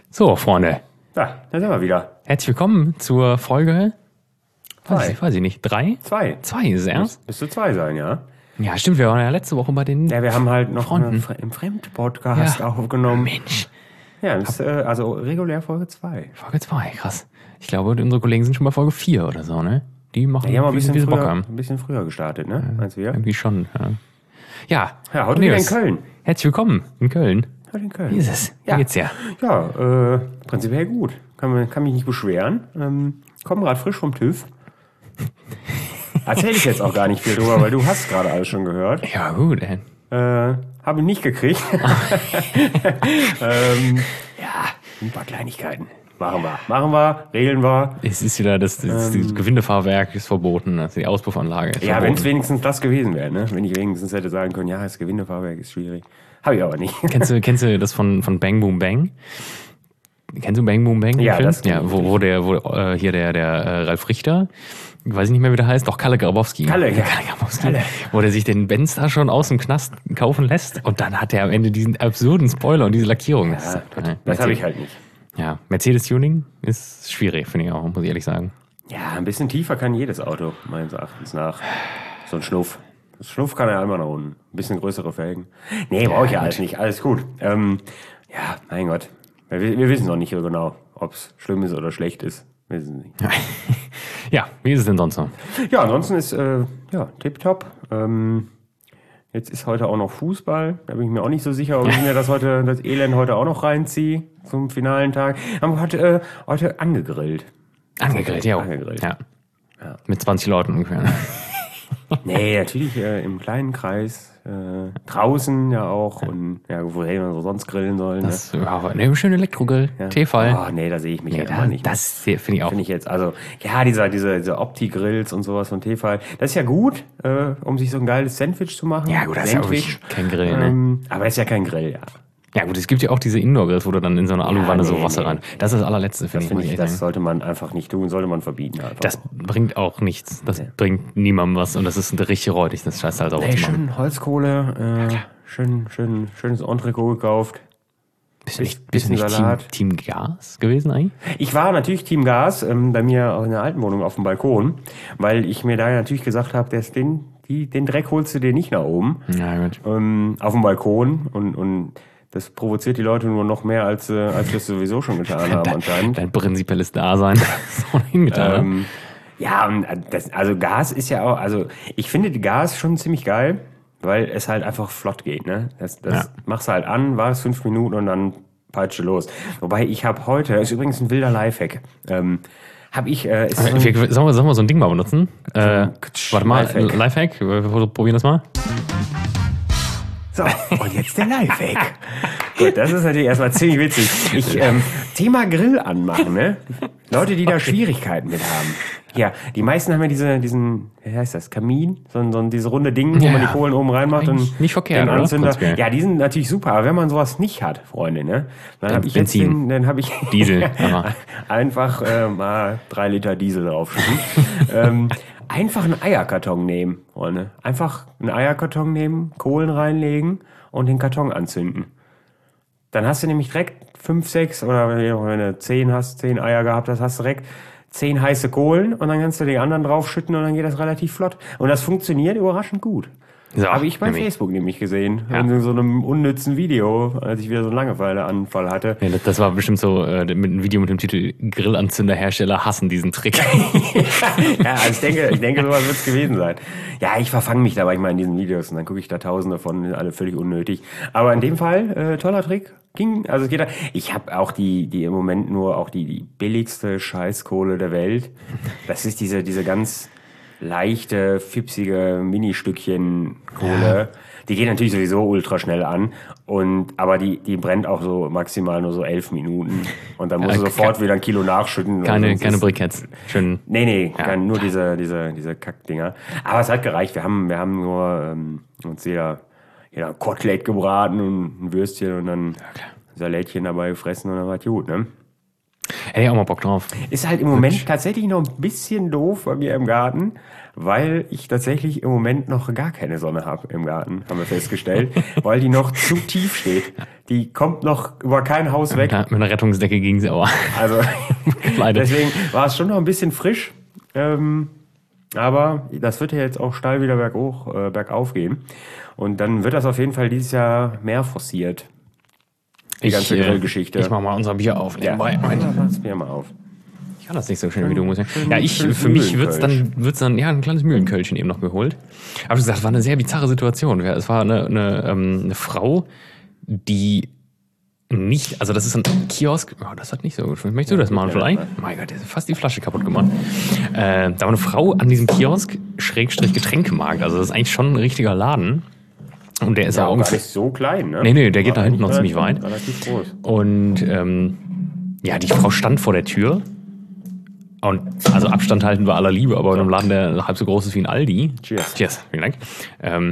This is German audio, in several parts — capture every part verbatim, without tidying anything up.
So, Freunde. Ja, da sind wir wieder. Herzlich willkommen zur Folge. Weiß Zwei. ich, weiß ich nicht. Drei? Zwei. Zwei ist es erst? Müsste zwei sein, ja. Ja, stimmt. Wir waren ja letzte Woche bei den. Ja, wir haben halt noch Fronten. eine, Fre- im Fremd-Podcast Ja. aufgenommen. Mensch. Ja, das ist, äh, also regulär Folge zwei. Folge zwei, krass. Ich glaube, unsere Kollegen sind schon bei Folge vier oder so, ne? Die machen, Die haben wir ein wie sie- bisschen, wie sie Bock früher, haben. ein bisschen früher gestartet, ne? Als wir. Irgendwie schon, ja. Ja, Ja, heute wieder in Cornelius, Köln. Herzlich willkommen in Köln. Heute in Köln. Wie ist es? Wie Ja. geht's dir? Ja, äh, prinzipiell gut. Kann, man, kann mich nicht beschweren. Ähm, komm gerade frisch vom TÜV. Erzähle ich jetzt auch gar nicht viel drüber, weil du hast gerade alles schon gehört. Ja, gut, ey. Äh, habe ich nicht gekriegt. ähm, ja, ein paar Kleinigkeiten. Machen wir. Machen wir, regeln wir. Es ist wieder das, das, das Gewindefahrwerk ist verboten, also die Auspuffanlage ist Ja, wenn verboten. es wenigstens das gewesen wäre, ne? Wenn ich wenigstens hätte sagen können, ja, das Gewindefahrwerk ist schwierig. Habe ich aber nicht. Kennst du, kennst du das von, von Bang Boom Bang? Kennst du Bang Boom Bang? den Ja, Film? das kenn ja, ich wo, wo der, wo äh, hier der, der äh, Ralf Richter, ich weiß nicht mehr, wie der heißt, doch Kalle Grabowski. Kalle, ja. Kalle Grabowski. Kalle. Wo der sich den Benz da schon aus dem Knast kaufen lässt und dann hat er am Ende diesen absurden Spoiler und diese Lackierung. Ja, Das, das äh, das habe ich Mercedes- halt nicht. Ja, Mercedes-Tuning ist schwierig, finde ich auch, muss ich ehrlich sagen. Ja, ein bisschen tiefer kann jedes Auto, meines Erachtens nach. So ein Schnuff. Das Schnuff kann er einmal nach unten. Ein bisschen größere Felgen. Nee, brauche ich ja alles nicht. Alles gut. Ähm, ja, mein Gott. Wir, wir wissen noch nicht so genau, ob es schlimm ist oder schlecht ist. Wir wissen es nicht. Ja, wie ist es denn sonst so? Ja, ansonsten ist, äh, ja, tipptopp. Ähm, jetzt ist heute auch noch Fußball. Da bin ich mir auch nicht so sicher, ob ich mir das heute, das Elend heute auch noch reinziehe zum finalen Tag. Haben wir heute, äh, heute angegrillt. Angegrillt, ja. Angegrillt. Ja. Mit zwanzig Leuten ungefähr. ne? Nee, natürlich äh, im kleinen Kreis. Äh, draußen ja auch. Und ja, wo hätte man so sonst grillen sollen. Ne? Das war ne, schön Elektrogrill, T-Fall. Oh, nee, da sehe ich mich Nee, ja da, immer nicht. das finde ich auch. Finde ich jetzt, also, ja, dieser, diese, diese Opti-Grills und sowas von Tefal, das ist ja gut, äh, um sich so ein geiles Sandwich zu machen. Ja, gut, das ist ja Sandwich. wirklich kein Grill, ne? Ähm, aber ist ja kein Grill, ja. Ja gut, es gibt ja auch diese Indoor-Grills, wo du dann in so eine Aluwanne nee, so Wasser nee. rein. Das ist das allerletzte, Das finde ich. finde muss ich, ich das sagen. sollte man einfach nicht tun, sollte man verbieten einfach. Das bringt auch nichts. Das bringt niemandem was und das ist richtig räudig, das Scheiß halt sauber Ey, zu machen. schön Holzkohle, äh, schön, schön, schönes Entrecot gekauft. Bist du nicht, bisschen bist du nicht Team, Salat. Team Gas gewesen eigentlich? Ich war natürlich Team Gas, ähm, bei mir auch in der alten Wohnung auf dem Balkon, weil ich mir da natürlich gesagt habe, der ist den, die, den Dreck holst du dir nicht nach oben. Ja gut. ähm, auf dem Balkon und, und das provoziert die Leute nur noch mehr, als, äh, als wir es sowieso schon getan haben anscheinend. Dein prinzipielles Dasein so hingetan. ne? Ähm, ja, und das, also Gas ist ja auch, also ich finde die Gas schon ziemlich geil, weil es halt einfach flott geht. Ne? Das, das Ja. machst du halt an, war es fünf Minuten und dann peitsche los. Wobei ich habe heute, das ist übrigens ein wilder Lifehack, ähm, habe ich, äh, ist so ein, Wir, sollen, wir, sollen wir so ein Ding mal benutzen? Äh, Ktsch, warte mal, Lifehack. Lifehack, wir probieren das mal. So, und jetzt der Lifehack. Gut, das ist natürlich erstmal ziemlich witzig. Ich, ähm, Thema Grill anmachen, ne? Leute, die da Schwierigkeiten mit haben. Ja, die meisten haben ja diese, diesen, wie heißt das, Kamin? So, ein- so ein- diese runde Ding, wo Ja. man die Kohlen oben reinmacht Eigentlich und nicht verkehrt, den oder? Anzünder. Prinzipiell. Ja, die sind natürlich super, aber wenn man sowas nicht hat, Freunde, ne? Dann habe ich jetzt Benzin. den, dann habe ich Diesel, aber. einfach äh, mal drei Liter Diesel draufschütten. ähm, einfach einen Eierkarton nehmen, Freunde. Einfach einen Eierkarton nehmen, Kohlen reinlegen und den Karton anzünden. Dann hast du nämlich direkt fünf, sechs oder wenn du zehn hast, zehn Eier gehabt hast, hast du direkt zehn heiße Kohlen und dann kannst du die anderen draufschütten und dann geht das relativ flott. Und das funktioniert überraschend gut. So, Habe ich bei nämlich. Facebook nämlich gesehen. Ja. In so einem unnützen Video, als ich wieder so einen Langeweileanfall hatte. Ja, das, das war bestimmt so äh, mit einem Video mit dem Titel Grillanzünderhersteller hassen diesen Trick. Ja, also ich denke, ich denke, sowas wird es gewesen sein. Ja, ich verfange mich da manchmal in diesen Videos und dann gucke ich da tausende von, sind alle völlig unnötig. Aber in dem Fall, äh, toller Trick. Ging, also es geht da. Ich habe auch die, die im Moment nur auch die, die billigste Scheißkohle der Welt. Das ist diese, diese ganz leichte, fipsige Ministückchen Kohle. Die geht natürlich sowieso ultra schnell an. Und, aber die, die brennt auch so maximal nur so elf Minuten. Und dann musst Ja, du sofort ke- wieder ein Kilo nachschütten. Keine, sonst keine ist- Briketts. Schön. Nee, nee, Ja. kein, nur diese, diese, diese Kackdinger. Aber es hat gereicht. Wir haben, wir haben nur ähm, uns jeder, jeder ein Kotelett gebraten und ein Würstchen und dann Salätchen dabei gefressen und dann war es gut, ne? Hätte ich auch mal Bock drauf. Ist halt im Moment tatsächlich noch ein bisschen doof bei mir im Garten, weil ich tatsächlich im Moment noch gar keine Sonne habe im Garten, haben wir festgestellt, weil die noch zu tief steht. Die kommt noch über kein Haus weg. Ja, mit einer Rettungsdecke ging sie aber. Also deswegen war es schon noch ein bisschen frisch. Ähm, aber das wird ja jetzt auch steil wieder berghoch, äh, bergauf gehen. Und dann wird das auf jeden Fall dieses Jahr mehr forciert. Die Ich, ganze äh, Grillgeschichte. Ich mach mal unser Bier auf. Ja, nebenbei. mach das Bier mal auf. Ich kann das nicht so schön wie du, muss ich. schön- Ja, ich, schönes für mich wird's dann, Mühlenkölsch. wird's dann, ja, ein kleines Mühlenkölchen eben noch geholt. Aber wie gesagt, es war eine sehr bizarre Situation. Ja, es war eine, eine, ähm, eine Frau, die nicht, also das ist ein Kiosk, oh, das hat nicht so gut. Möchtest du das machen ja, vielleicht? ja. Mein Gott, der hat fast die Flasche kaputt gemacht. Äh, da war eine Frau an diesem Kiosk, Schrägstrich Getränkemarkt. Also das ist eigentlich schon ein richtiger Laden. Und der ist Ja, auch auch gar ungefähr. nicht so klein, ne? Nee, nee, der geht War da hinten noch eigentlich ziemlich weit. Relativ groß. Und ähm, ja, die Frau stand vor der Tür. Und also Abstand halten wir aller Liebe, aber in einem Laden, der halb so groß ist wie ein Aldi. Cheers. Cheers, vielen Dank. Ähm,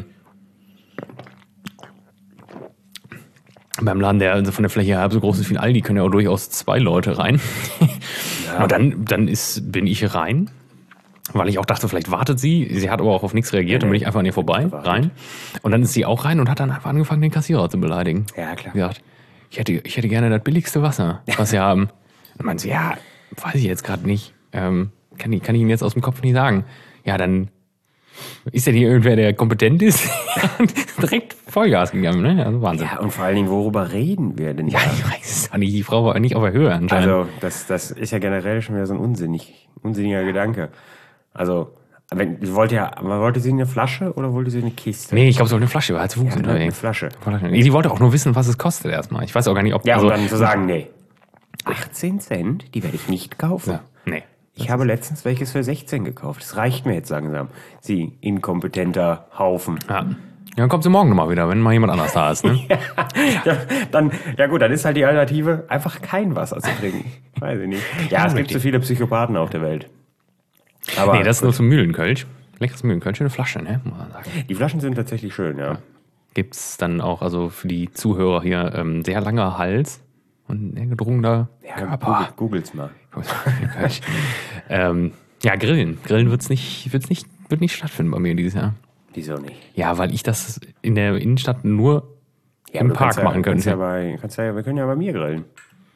beim Laden, der also von der Fläche her halb so groß ist wie ein Aldi, können ja auch durchaus zwei Leute rein. Ja. Und dann, dann ist, bin ich rein, weil ich auch dachte, vielleicht wartet sie. Sie hat aber auch auf nichts reagiert, dann bin ich einfach an ihr vorbei, Gewartet. rein. Und dann ist sie auch rein und hat dann einfach angefangen, den Kassierer zu beleidigen. Ja, klar. Sie sagt, ich hätte, ich hätte gerne das billigste Wasser, was sie haben. Und meinte sie, ja, weiß ich jetzt gerade nicht. Ähm, kann, ich, kann ich Ihnen jetzt aus dem Kopf nicht sagen. Ja, dann ist ja hier irgendwer, der kompetent ist. Und direkt Vollgas gegangen, ne? Also Wahnsinn. Ja, und vor allen Dingen, worüber reden wir denn da? Ja, ich weiß es auch nicht. Die Frau war nicht auf der Höhe anscheinend. Also, das, das ist ja generell schon wieder so ein unsinnig, unsinniger Gedanke. Also, wenn, sie wollte ja, aber wollte sie eine Flasche oder wollte sie eine Kiste? Nee, ich glaube, so eine Flasche war halt zu Fuß Ja, eine unterwegs. Flasche. Nee, die wollte auch nur wissen, was es kostet erstmal. Ich weiß auch gar nicht, ob... Ja, also, und dann zu sagen, nee. achtzehn Cent, die werde ich nicht kaufen. Ja, nee. Ich habe letztens welches für sechzehn gekauft. Das reicht mir jetzt langsam. Sie inkompetenter Haufen. Ja. Ja, dann kommt sie morgen nochmal wieder, wenn mal jemand anders da ist, ne? Ja, dann, ja gut, dann ist halt die Alternative, einfach kein Wasser zu trinken. Weiß ich nicht. Ja, es gibt so viele Psychopathen auf der Welt. Aber Nee, das ist nur zum Mühlenkölsch. Leckeres Mühlenkölsch, schöne Flasche, ne? Muss man sagen. die Flaschen sind tatsächlich schön, ja. Gibt's dann auch, also für die Zuhörer hier, ähm, sehr langer Hals und ein gedrungener Ja, Körper. Google, Googles mal. Kölsch. ähm, ja, Grillen. Grillen wird's nicht, wird's nicht, wird nicht stattfinden bei mir dieses Jahr. Wieso nicht? Ja, weil ich das in der Innenstadt nur Ja, im aber du Park kannst ja, machen kannst könnte. ja bei, kannst ja, wir können ja bei mir grillen.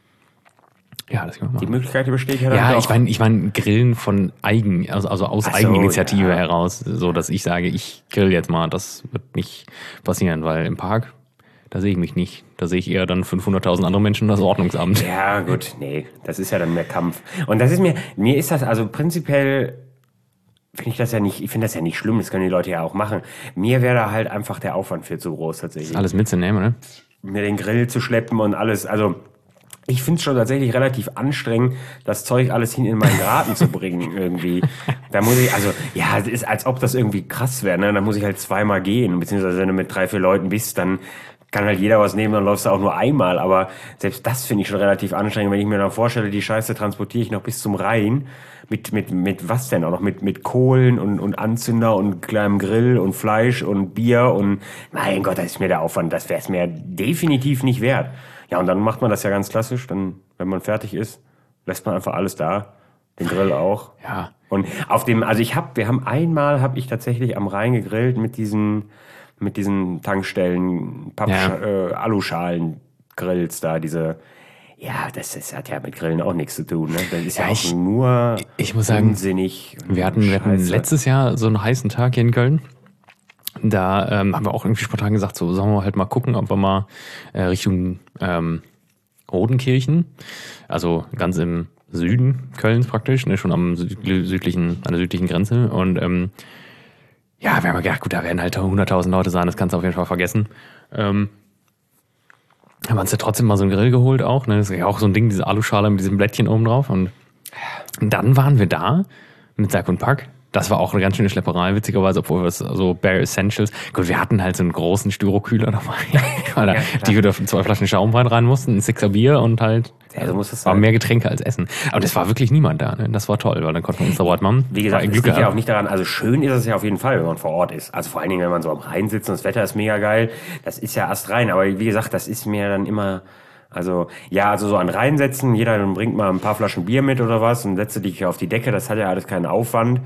Ja, das können wir Die machen. Möglichkeit besteht ja dann Ja, doch. ich meine, ich mein, Grillen von Eigen, also, also aus Ach so, Eigeninitiative ja. heraus, so dass ich sage, ich grill jetzt mal. Das wird nicht passieren, weil im Park, da sehe ich mich nicht. Da sehe ich eher dann fünfhunderttausend andere Menschen das Ordnungsamt. Ja, gut, nee, das ist ja dann mehr Kampf. Und das ist mir, mir ist das also prinzipiell, finde ich das ja nicht, ich finde das ja nicht schlimm, das können die Leute ja auch machen. Mir wäre da halt einfach der Aufwand viel zu groß tatsächlich. Alles mitzunehmen, ne? Mir den Grill zu schleppen und alles, also ich finde es schon tatsächlich relativ anstrengend, das Zeug alles hin in meinen Garten zu bringen irgendwie. Da muss ich, also ja, es ist, als ob das irgendwie krass wäre, ne? Da muss ich halt zweimal gehen, beziehungsweise wenn du mit drei, vier Leuten bist, dann kann halt jeder was nehmen, dann läufst du auch nur einmal, aber selbst das finde ich schon relativ anstrengend, wenn ich mir dann vorstelle, die Scheiße transportiere ich noch bis zum Rhein, mit, mit, mit was denn auch noch, mit, mit Kohlen und, und Anzünder und kleinem Grill und Fleisch und Bier und mein Gott, das ist mir der Aufwand, das wäre es mir definitiv nicht wert. Ja, und dann macht man das ja ganz klassisch, dann, wenn man fertig ist, lässt man einfach alles da, den Grill auch. Ja. Und auf dem, also ich habe, wir haben einmal, habe ich tatsächlich am Rhein gegrillt mit diesen, mit diesen Tankstellen, Papp, Ja. äh, Aluschalen-Grills da, diese, ja, das, das hat ja mit Grillen auch nichts zu tun, ne? Das ist ja, Ja, auch ich- nur ich muss sagen, unsinnig. und Wir hatten, wir hatten Scheiße. letztes Jahr so einen heißen Tag hier in Köln. Da ähm, haben wir auch irgendwie spontan gesagt, so sollen wir halt mal gucken, ob wir mal äh, Richtung ähm, Rodenkirchen, also ganz im Süden Kölns praktisch, ne, schon am süd südlichen, an der südlichen Grenze. Und ähm, ja, wir haben gedacht, gut, da werden halt hunderttausend Leute sein, das kannst du auf jeden Fall vergessen. Ähm, haben wir uns ja trotzdem mal so einen Grill geholt auch, ne? Das ist ja auch so ein Ding, diese Aluschale mit diesem Blättchen oben drauf. Und dann waren wir da mit Sack und Pack. Das war auch eine ganz schöne Schlepperei, witzigerweise, obwohl wir es so Bare Essentials. Gut, wir hatten halt so einen großen Styrokühler dabei, weil da Ja, die wir dürfen zwei Flaschen Schaumwein rein mussten, ein Sixer Bier und halt Ja, so muss das war sein. mehr Getränke als Essen. Aber das war wirklich niemand da, ne? Das war toll, weil dann konnten wir uns da Ort machen. Wie gesagt, War es Glück liegt ja gehabt. auch nicht daran, also schön ist es ja auf jeden Fall, wenn man vor Ort ist. Also vor allen Dingen, wenn man so am Rhein sitzt und das Wetter ist mega geil, das ist ja astrein. Aber wie gesagt, das ist mir dann immer, Also, ja, also so an reinsetzen, jeder bringt mal ein paar Flaschen Bier mit oder was und setze dich auf die Decke, das hat ja alles keinen Aufwand.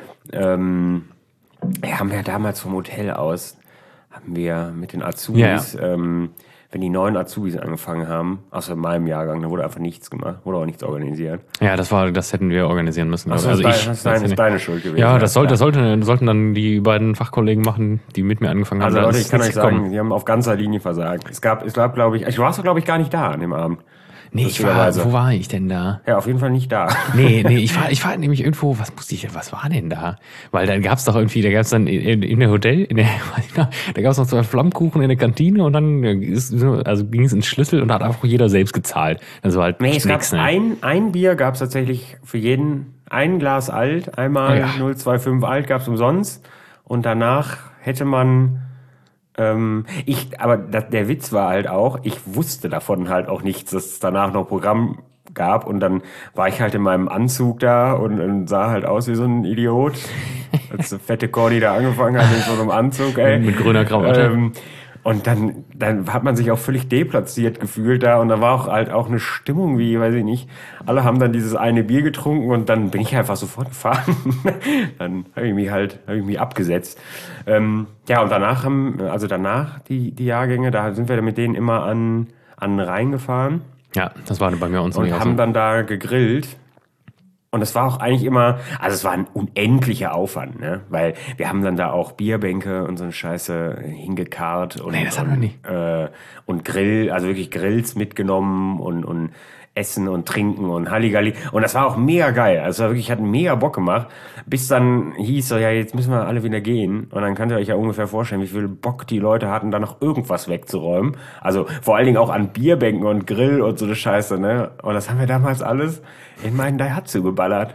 Ähm, wir haben ja damals vom Hotel aus, haben wir mit den Azubis, Ja, ja. ähm, wenn die neuen Azubis angefangen haben, außer in meinem Jahrgang, da wurde einfach nichts gemacht, wurde auch nichts organisiert. Ja, das war, das hätten wir organisieren müssen. Ach so, also das ist ich, dein- das ist deine- das- ist deine Schuld gewesen. Ja, Ja, das sollte, klar. das sollte, das sollten dann die beiden Fachkollegen machen, die mit mir angefangen haben. Also Da Leute, ist ich kann euch nichts gekommen. sagen, die haben auf ganzer Linie versagt. Es gab, es gab, glaube ich, ich warst du, glaube ich, gar nicht da an dem Abend. Nee, ich war, Lustigerweise. wo war ich denn da? Ja, auf jeden Fall nicht da. Nee, nee, ich war, ich war nämlich irgendwo, was musste ich, was war denn da? Weil dann gab's doch irgendwie, da gab's dann in, in der Hotel, in der, da gab's noch zwei Flammkuchen in der Kantine und dann ist, also ging es ins Schlüssel und da hat einfach jeder selbst gezahlt. Das war halt Nee, es gab nix, ne? ein, ein Bier gab es tatsächlich für jeden, ein Glas alt, einmal Ja. null zwei fünf alt gab es umsonst und danach hätte man, ähm, ich, aber das, der Witz war halt auch, ich wusste davon halt auch nichts, dass es danach noch Programm gab und dann war ich halt in meinem Anzug da und, und sah halt aus wie so ein Idiot, als der fette Corny da angefangen hat in so einem Anzug, ey. Mit grüner Krawatte. Ähm, und dann, dann hat man sich auch völlig deplatziert gefühlt da und da war auch halt auch eine Stimmung wie, weiß ich nicht, alle haben dann dieses eine Bier getrunken und dann bin ich einfach sofort gefahren. Dann habe ich mich halt, habe ich mich abgesetzt. Ähm, ja, und danach haben, also danach die, die Jahrgänge, da sind wir dann mit denen immer an, an den Rhein gefahren Ja, das war bei mir uns und nicht haben so. dann da gegrillt. Und es war auch eigentlich immer, also es war ein unendlicher Aufwand, ne? Weil wir haben dann da auch Bierbänke und so eine Scheiße hingekarrt und, Nee, das haben wir und, nicht. Äh, und Grill, also wirklich Grills mitgenommen und, und Essen und Trinken und Halligalli. Und das war auch mega geil. Also es war wirklich, hat mega Bock gemacht. Bis dann hieß so, ja, jetzt müssen wir alle wieder gehen. Und dann könnt ihr euch ja ungefähr vorstellen, wie viel Bock die Leute hatten, da noch irgendwas wegzuräumen. Also vor allen Dingen auch an Bierbänken und Grill und so eine Scheiße, ne? Und das haben wir damals alles in meinen Daihatsu geballert.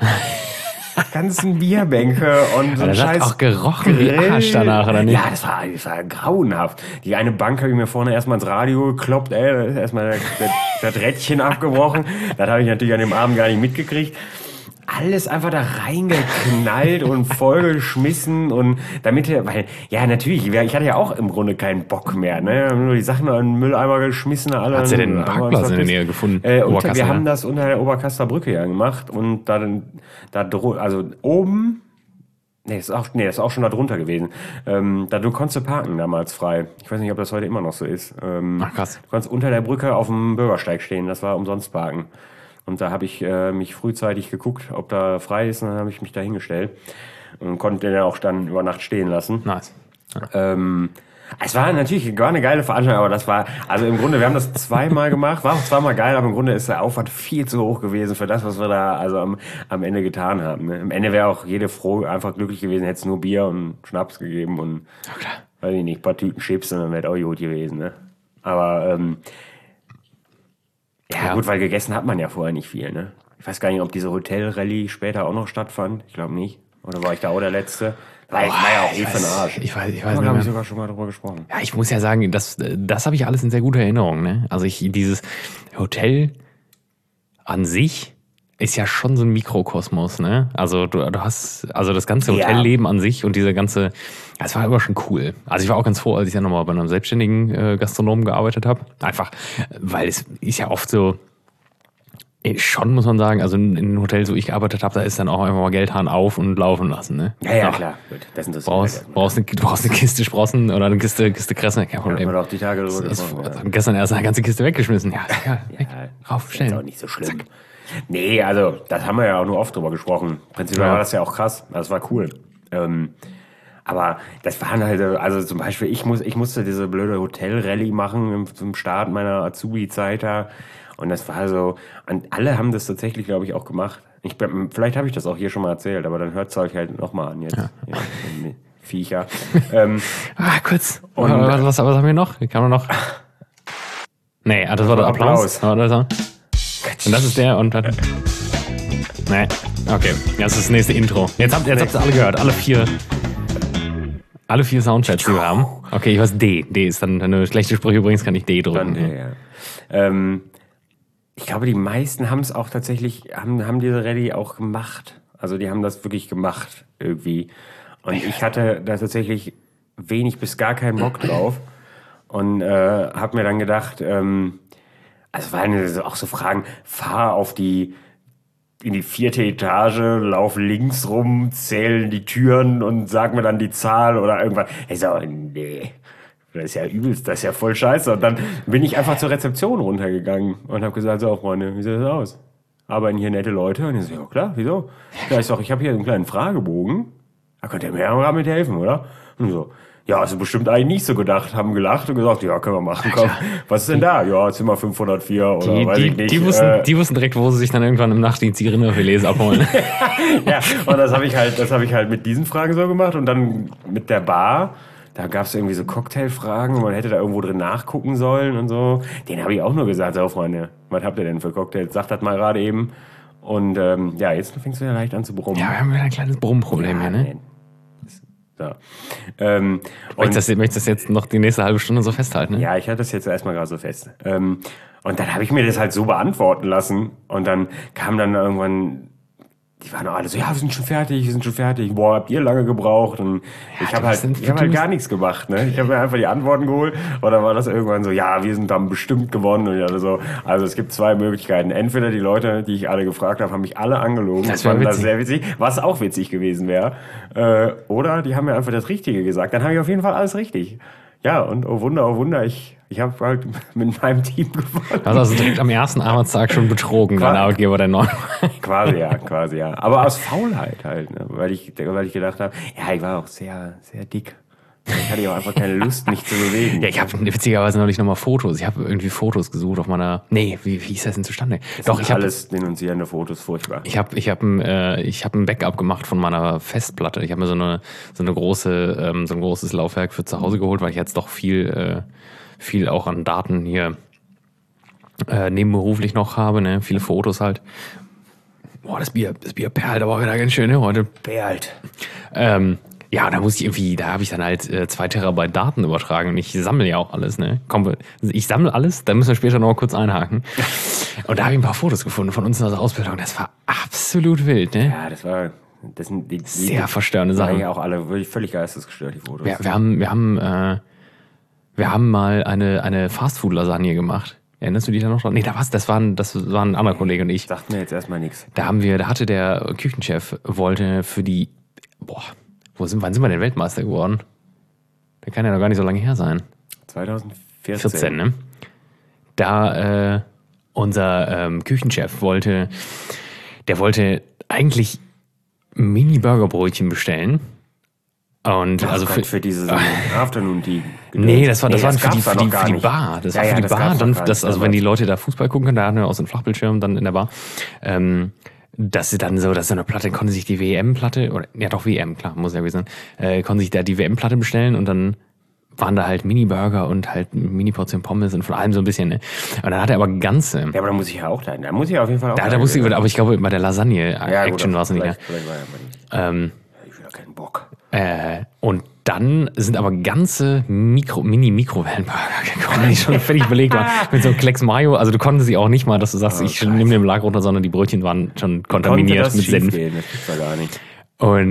Ganzen Bierbänke und so ein das hat scheiß auch gerochen wie Grill. Arsch danach, oder nicht? Ja, das war, das war grauenhaft. Die eine Bank habe ich mir vorne erstmal ins Radio gekloppt, ey, da ist erstmal das, das, das Rädchen abgebrochen. Das habe ich natürlich an dem Abend gar nicht mitgekriegt. Alles einfach da reingeknallt und vollgeschmissen und damit, weil, ja, natürlich, ich hatte ja auch im Grunde keinen Bock mehr, ne? Nur die Sachen in den Mülleimer geschmissen, alle. Hat's ja denn einen haben wir uns Parkplatz in der das- Nähe gefunden? Äh, und Oberkassel, wir ja? haben das unter der Oberkasseler Brücke ja gemacht und da, da, dro- also oben, nee, das ist auch, nee, das ist auch schon da drunter gewesen. Ähm, da du konntest du parken damals frei. Ich weiß nicht, ob das heute immer noch so ist. Ähm, Ach, krass. Du konntest unter der Brücke auf dem Bürgersteig stehen, das war umsonst parken. Und da habe ich äh, mich frühzeitig geguckt, ob da frei ist, und dann habe ich mich da hingestellt und konnte den auch dann über Nacht stehen lassen. Nice. Ähm, es war natürlich war eine geile Veranstaltung, aber das war, also im Grunde, wir haben das zweimal gemacht, war auch zweimal geil, aber im Grunde ist der Aufwand viel zu hoch gewesen für das, was wir da also am, am Ende getan haben. Ne? Am Ende wäre auch jede froh, einfach glücklich gewesen, hätte es nur Bier und Schnaps gegeben und, Ja, klar. weiß ich nicht, ein paar Tüten Chips und dann wäre es auch gut gewesen. Ne? Aber, ähm, ja, Ja. gut, weil gegessen hat man ja vorher nicht viel. Ne? Ich weiß gar nicht, ob diese Hotel-Rallye später auch noch stattfand. Ich glaube nicht. Oder war ich da auch der Letzte? War, ich, war ja auch ich eh für den weiß- Arsch. ich weiß- ich weiß Haben wir, nicht glaube ich, mehr. sogar schon mal drüber gesprochen. Ja, ich muss ja sagen, das, das habe ich alles in sehr guter Erinnerung. Ne? Also ich, dieses Hotel an sich ist ja schon so ein Mikrokosmos. Ne? Also du, du hast, also das ganze Ja. Hotelleben an sich und diese ganze, das war immer schon cool. Also ich war auch ganz froh, als ich ja nochmal bei einem selbstständigen äh, Gastronomen gearbeitet habe. Einfach, weil es ist ja oft so, eh, schon muss man sagen, also in in Hotels, wo ich gearbeitet habe, da ist dann auch einfach mal Geldhahn auf und laufen lassen. Ne? Ja, ja, Ach, klar. Gut, das interessiert Brauchst, mich brauchst, eine, du brauchst eine Kiste Sprossen oder eine Kiste, Kiste Kresse, kein halt. Haben Problem. wir doch die Tage drüber Ist, gesprochen. Ja. haben gestern erst eine ganze Kiste weggeschmissen. Ja, ist egal. Weg. Ja, Rauf, ist stellen. auch nicht so schlimm. Nee, also, das haben wir ja auch nur oft drüber gesprochen. Prinzipiell Ja. war das ja auch krass. Das war cool. Ähm, aber das waren halt, also zum Beispiel, ich, muss, ich musste diese blöde Hotel-Rallye machen im- zum Start meiner Azubi-Zeit da. Und das war so, und alle haben das tatsächlich, glaube ich, auch gemacht. Ich, bin- vielleicht habe ich das auch hier schon mal erzählt, aber dann hört es euch halt nochmal an jetzt. Ja, die Viecher. ähm, Ah, kurz. Und- was, was, was haben wir noch? Kann man noch? Nee, ah, das war der Applaus. Applaus. Ah, das war- Und das ist der und dann. Nee, okay. Das ist das nächste Intro. Jetzt habt, jetzt habt ihr alle gehört. Alle vier. Alle vier Soundchats, die wir haben. Okay, ich weiß D. D ist dann, wenn du schlechte Sprüche übrigens, kann ich D drücken. Dann, ja, ja. Ähm, ich glaube, die meisten haben es auch tatsächlich, haben, haben diese Rallye auch gemacht. Also die haben das wirklich gemacht irgendwie. Und ich hatte da tatsächlich wenig bis gar keinen Bock drauf. Und äh, habe mir dann gedacht, ähm, Also waren so- auch so Fragen, fahr auf die, in die vierte Etage, lauf links rum, zähl die Türen und sag mir dann die Zahl oder irgendwas. Ich so, nee, das ist ja übelst, das ist ja voll scheiße. Und dann bin ich einfach zur Rezeption runtergegangen und habe gesagt, so Freunde, wie sieht das aus? Arbeiten hier nette Leute? Und ich so, ja klar, wieso? Ja, ich sag, ich habe hier einen kleinen Fragebogen. Da könnt ihr mir ja mit helfen, oder? Und so, ja, ist bestimmt eigentlich nicht so gedacht, haben gelacht und gesagt, ja, können wir machen, komm. Was ist denn da? Ja, Zimmer fünfhundertvier oder Die, weiß die, ich nicht. die, wussten, äh, die wussten direkt, wo sie sich dann irgendwann im Nachtdienst die Rinderfilets abholen. ja, und das habe ich halt, das habe ich halt mit diesen Fragen so gemacht und dann mit der Bar. Da gab es irgendwie so Cocktailfragen und man hätte da irgendwo drin nachgucken sollen und so. Den habe ich auch nur gesagt, so Freunde, was habt ihr denn für Cocktails? Sagt das mal gerade eben. Und ähm, ja, jetzt fängst du ja leicht an zu brummen. Ja, wir haben wieder ein kleines Brummproblem hier, ne? nee. So. Ähm, und Möchtest du das, möchtest du das jetzt noch die nächste halbe Stunde so festhalten, ne? ja, ich hatte das jetzt erstmal gerade so fest. Ähm, und dann habe ich mir das halt so beantworten lassen. Und dann kam dann irgendwann, die waren alle so, ja, wir sind schon fertig, wir sind schon fertig. Boah, habt ihr lange gebraucht? Und ich habe halt, sind- ich hab du halt bist- gar nichts gemacht. Ne? Ich habe mir einfach die Antworten geholt. Und dann war das irgendwann so, ja, wir sind dann bestimmt gewonnen. Und ich hatte so, also es gibt zwei Möglichkeiten. Entweder die Leute, die ich alle gefragt habe, haben mich alle angelogen. Das wär fanden witzig. sehr witzig, was auch witzig gewesen wäre. Äh, oder die haben mir einfach das Richtige gesagt. Dann habe ich auf jeden Fall alles richtig. Ja, und oh Wunder, oh Wunder, ich, ich habe halt mit meinem Team gewonnen. Du hast also direkt am ersten Arbeitstag schon betrogen, dein Quasi. Arbeitgeber, der neuen. Quasi ja, quasi ja. Aber aus Faulheit halt, ne? weil, ich, weil ich gedacht habe, ja, ich war auch sehr, sehr dick. Ich hatte ja auch einfach keine Lust, mich zu bewegen. Ja, ich habe witzigerweise neulich nochmal Fotos. Ich habe irgendwie Fotos gesucht auf meiner. Nee, wie, wie ist das denn zustande? Das Doch, sind ich habe alles denunzierende Fotos, furchtbar. ich hab, ich hab ein, äh, ich hab ein Backup gemacht von meiner Festplatte. Ich habe mir so eine, so eine große, ähm, so ein großes Laufwerk für zu Hause geholt, weil ich jetzt doch viel, äh, viel auch an Daten hier äh, nebenberuflich noch habe, ne? Viele Fotos halt. Boah, das Bier, das Bier perlt aber auch wieder ganz schön, ne, heute. Perlt. Ähm, ja, da muss ich irgendwie, da habe ich dann halt äh, zwei Terabyte Daten übertragen und ich sammle ja auch alles, ne? Komm, ich sammle alles, da müssen wir später noch mal kurz einhaken. Und da habe ich ein paar Fotos gefunden von uns in der Ausbildung. Das war absolut wild, ne? Ja, das war, das sind die, die Sehr verstörende die waren Sachen. ja auch alle wirklich völlig geistesgestört, die Fotos. Wir, wir haben, wir haben, äh, wir haben mal eine, eine Fastfood-Lasagne gemacht. Erinnerst du dich da noch dran? Nee, da war's, das waren, das waren ein anderer Kollege und ich. Sagt mir jetzt erstmal nichts. Da haben wir, da hatte der Küchenchef, wollte für die, boah, wo sind, wann sind wir denn Weltmeister geworden? Der kann ja noch gar nicht so lange her sein. zwanzig vierzehn. vierzehn, ne? Da äh, unser ähm, Küchenchef wollte, der wollte eigentlich Mini-Burgerbrötchen bestellen. Und Ach also Gott, für, für diese Afternoon Tea. nee, das war das Nee, waren das für die, gab's da für die, noch gar für die nicht. Bar. Das Ja, war für ja, die das Bar. gab's Dann, noch gar das, nicht also wenn die damals. Leute da Fußball gucken können, da hatten wir aus dem Flachbildschirm dann in der Bar. Ähm, dass sie dann so, dass so eine Platte, konnte sich die W M-Platte, oder ja doch W M, klar, muss ja gewesen sein, äh, konnte sich da die W M-Platte bestellen und dann waren da halt Mini-Burger und halt Mini-Portion Pommes und von allem so ein bisschen, ne? Und dann hat er aber ganze, Ja, aber da muss ich ja auch da. Da muss ich auf jeden Fall auch da, da da musste ich, gewesen aber ich glaube, bei der sein. Lasagne-Action war es nicht, ne? vielleicht, vielleicht war ja mal nicht. Ähm, Ich will doch keinen Bock. Äh, und dann sind aber ganze Mikro, Mini-Mikrowellenburger gekommen, die schon völlig belegt waren. Mit so einem Klecks Mayo. Also du konntest sie auch nicht mal, dass du sagst, Oh, ich Scheiße. nehme den Belag runter, sondern die Brötchen waren schon Konnte kontaminiert das mit Senf. schiefgehen? Das gibt's ja gar nicht. Und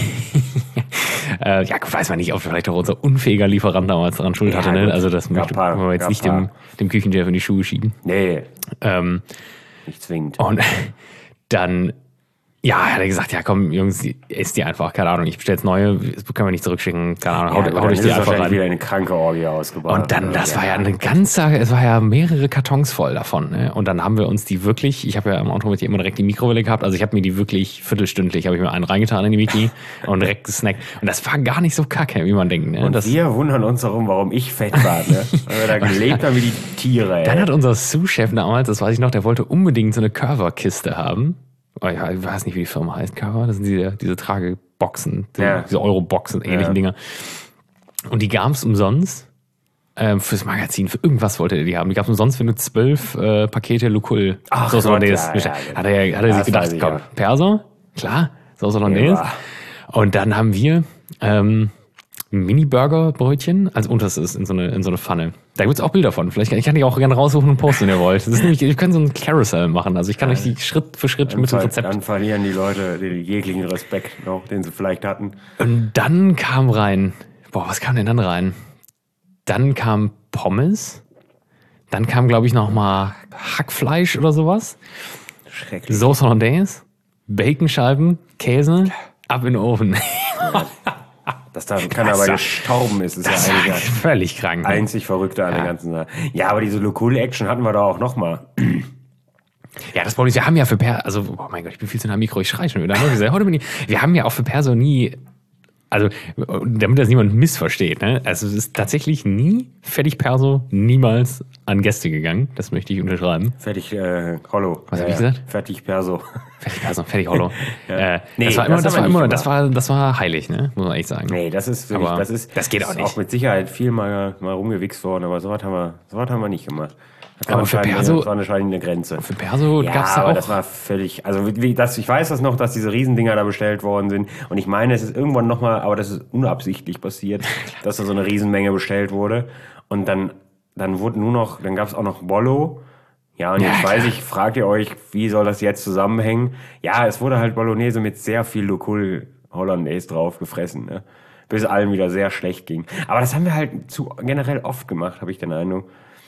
äh, ja, weiß man nicht, ob vielleicht auch unser unfähiger Lieferant damals daran Schuld Ja, hatte. Ne? gut. Also das Gab möchte paar, wollen wir jetzt gab nicht dem, paar. dem Küchenchef in die Schuhe schieben. Nee, Ähm, nicht zwingend. und dann, ja, hat er gesagt, ja komm, Jungs, esst die einfach, keine Ahnung, ich bestelle jetzt neue, das können wir nicht zurückschicken, keine Ahnung, haut, gut, haut dann euch ist die es einfach wahrscheinlich rein. wieder eine kranke Orgie ausgebaut. Und dann, das war ja eine ganze, es war ja mehrere Kartons voll davon. Ne? Und dann haben wir uns die wirklich, ich habe ja im Auto mit dir immer direkt die Mikrowelle gehabt, also ich habe mir die wirklich viertelstündlich, habe ich mir einen reingetan in die Miki und direkt gesnackt. Und das war gar nicht so kacke, wie man denkt. Ne? Und Das, wir wundern uns darum, warum ich fett war, ne? Weil wir da gelebt haben wie die Tiere, ey. dann hat unser Sous-Chef damals, das weiß ich noch, der wollte unbedingt so eine Curver-Kiste haben. Oh ja, ich weiß nicht, wie die Firma heißt, Curver, das sind diese, diese Trageboxen, diese, Ja. diese Euro-Boxen, ähnlichen Ja. Dinger. Und die gab es umsonst. Ähm, fürs Magazin, für irgendwas wollte er die haben. Die gab es umsonst, wenn du zwölf äh, Pakete Lucul Ach Sauce Gott, Hollandaise ja, bestellt. ja, Hat er, hat er das sich gedacht, weiß ich, komm, ja. Perser, klar, Sauce Hollandaise. Ja. Und dann haben wir ähm, Mini-Burger-Brötchen als unterstes in so eine, in so eine Pfanne. Da gibt's auch Bilder von. Vielleicht kann ich kann die auch gerne raussuchen und posten, wenn ihr wollt. Das ist nämlich, wir können so ein Carousel machen. Also ich kann euch die Schritt für Schritt Dann, mit dem ver Rezept. dann verlieren die Leute den jeglichen Respekt noch, den sie vielleicht hatten. Und dann kam rein, boah, was kam denn dann rein? Dann kam Pommes, Dann kam, glaube ich, noch mal Hackfleisch oder sowas. Schrecklich. Sauce Hollandaise, Baconscheiben, Käse, ab in den Ofen. Das da kann aber gestorben ist, ist Das ja war eigentlich völlig krank. einzig Verrückte an Ja. der ganzen Sache. Ja, aber diese Lokul-Action hatten wir da auch noch mal. Ja, das Problem ist, wir haben ja für Per, also, oh mein Gott, ich bin viel zu nah am Mikro, ich schreie schon wieder. Heute bin ich, wir haben ja auch für Perso nie, also, damit das niemand missversteht, ne? Also, es ist tatsächlich nie fertig Perso, niemals an Gäste gegangen. Das möchte ich unterschreiben. Fertig, äh, Hollow. Was ja, hab ich ja. gesagt? Fertig Perso. Fertig Perso, fertig Hollow. Ja. äh, Nee, das war immer, das das, haben war wir immer, nicht das war, das war heilig, ne? Muss man echt sagen. Nee, das ist wirklich, Aber das ist, das geht auch ist nicht. auch mit Sicherheit viel mal, mal rumgewichst worden, aber sowas haben wir, sowas haben wir nicht gemacht. Das war Aber für anscheinend- Perso- das war anscheinend eine Grenze. Für Perso Ja, gab's da aber auch. das war völlig, also wie, das, ich weiß das noch, dass diese Riesendinger da bestellt worden sind und ich meine, es ist irgendwann nochmal, aber das ist unabsichtlich passiert, dass da so eine Riesenmenge bestellt wurde und dann, dann wurde nur noch, dann gab es auch noch Bollo. Ja, und Ja, jetzt klar. weiß ich, fragt ihr euch, wie soll das jetzt zusammenhängen? Ja, es wurde halt Bolognese mit sehr viel Lokul Hollandaise drauf gefressen, ne? Bis allen wieder sehr schlecht ging. Aber das haben wir halt zu generell oft gemacht, habe ich den Eindruck.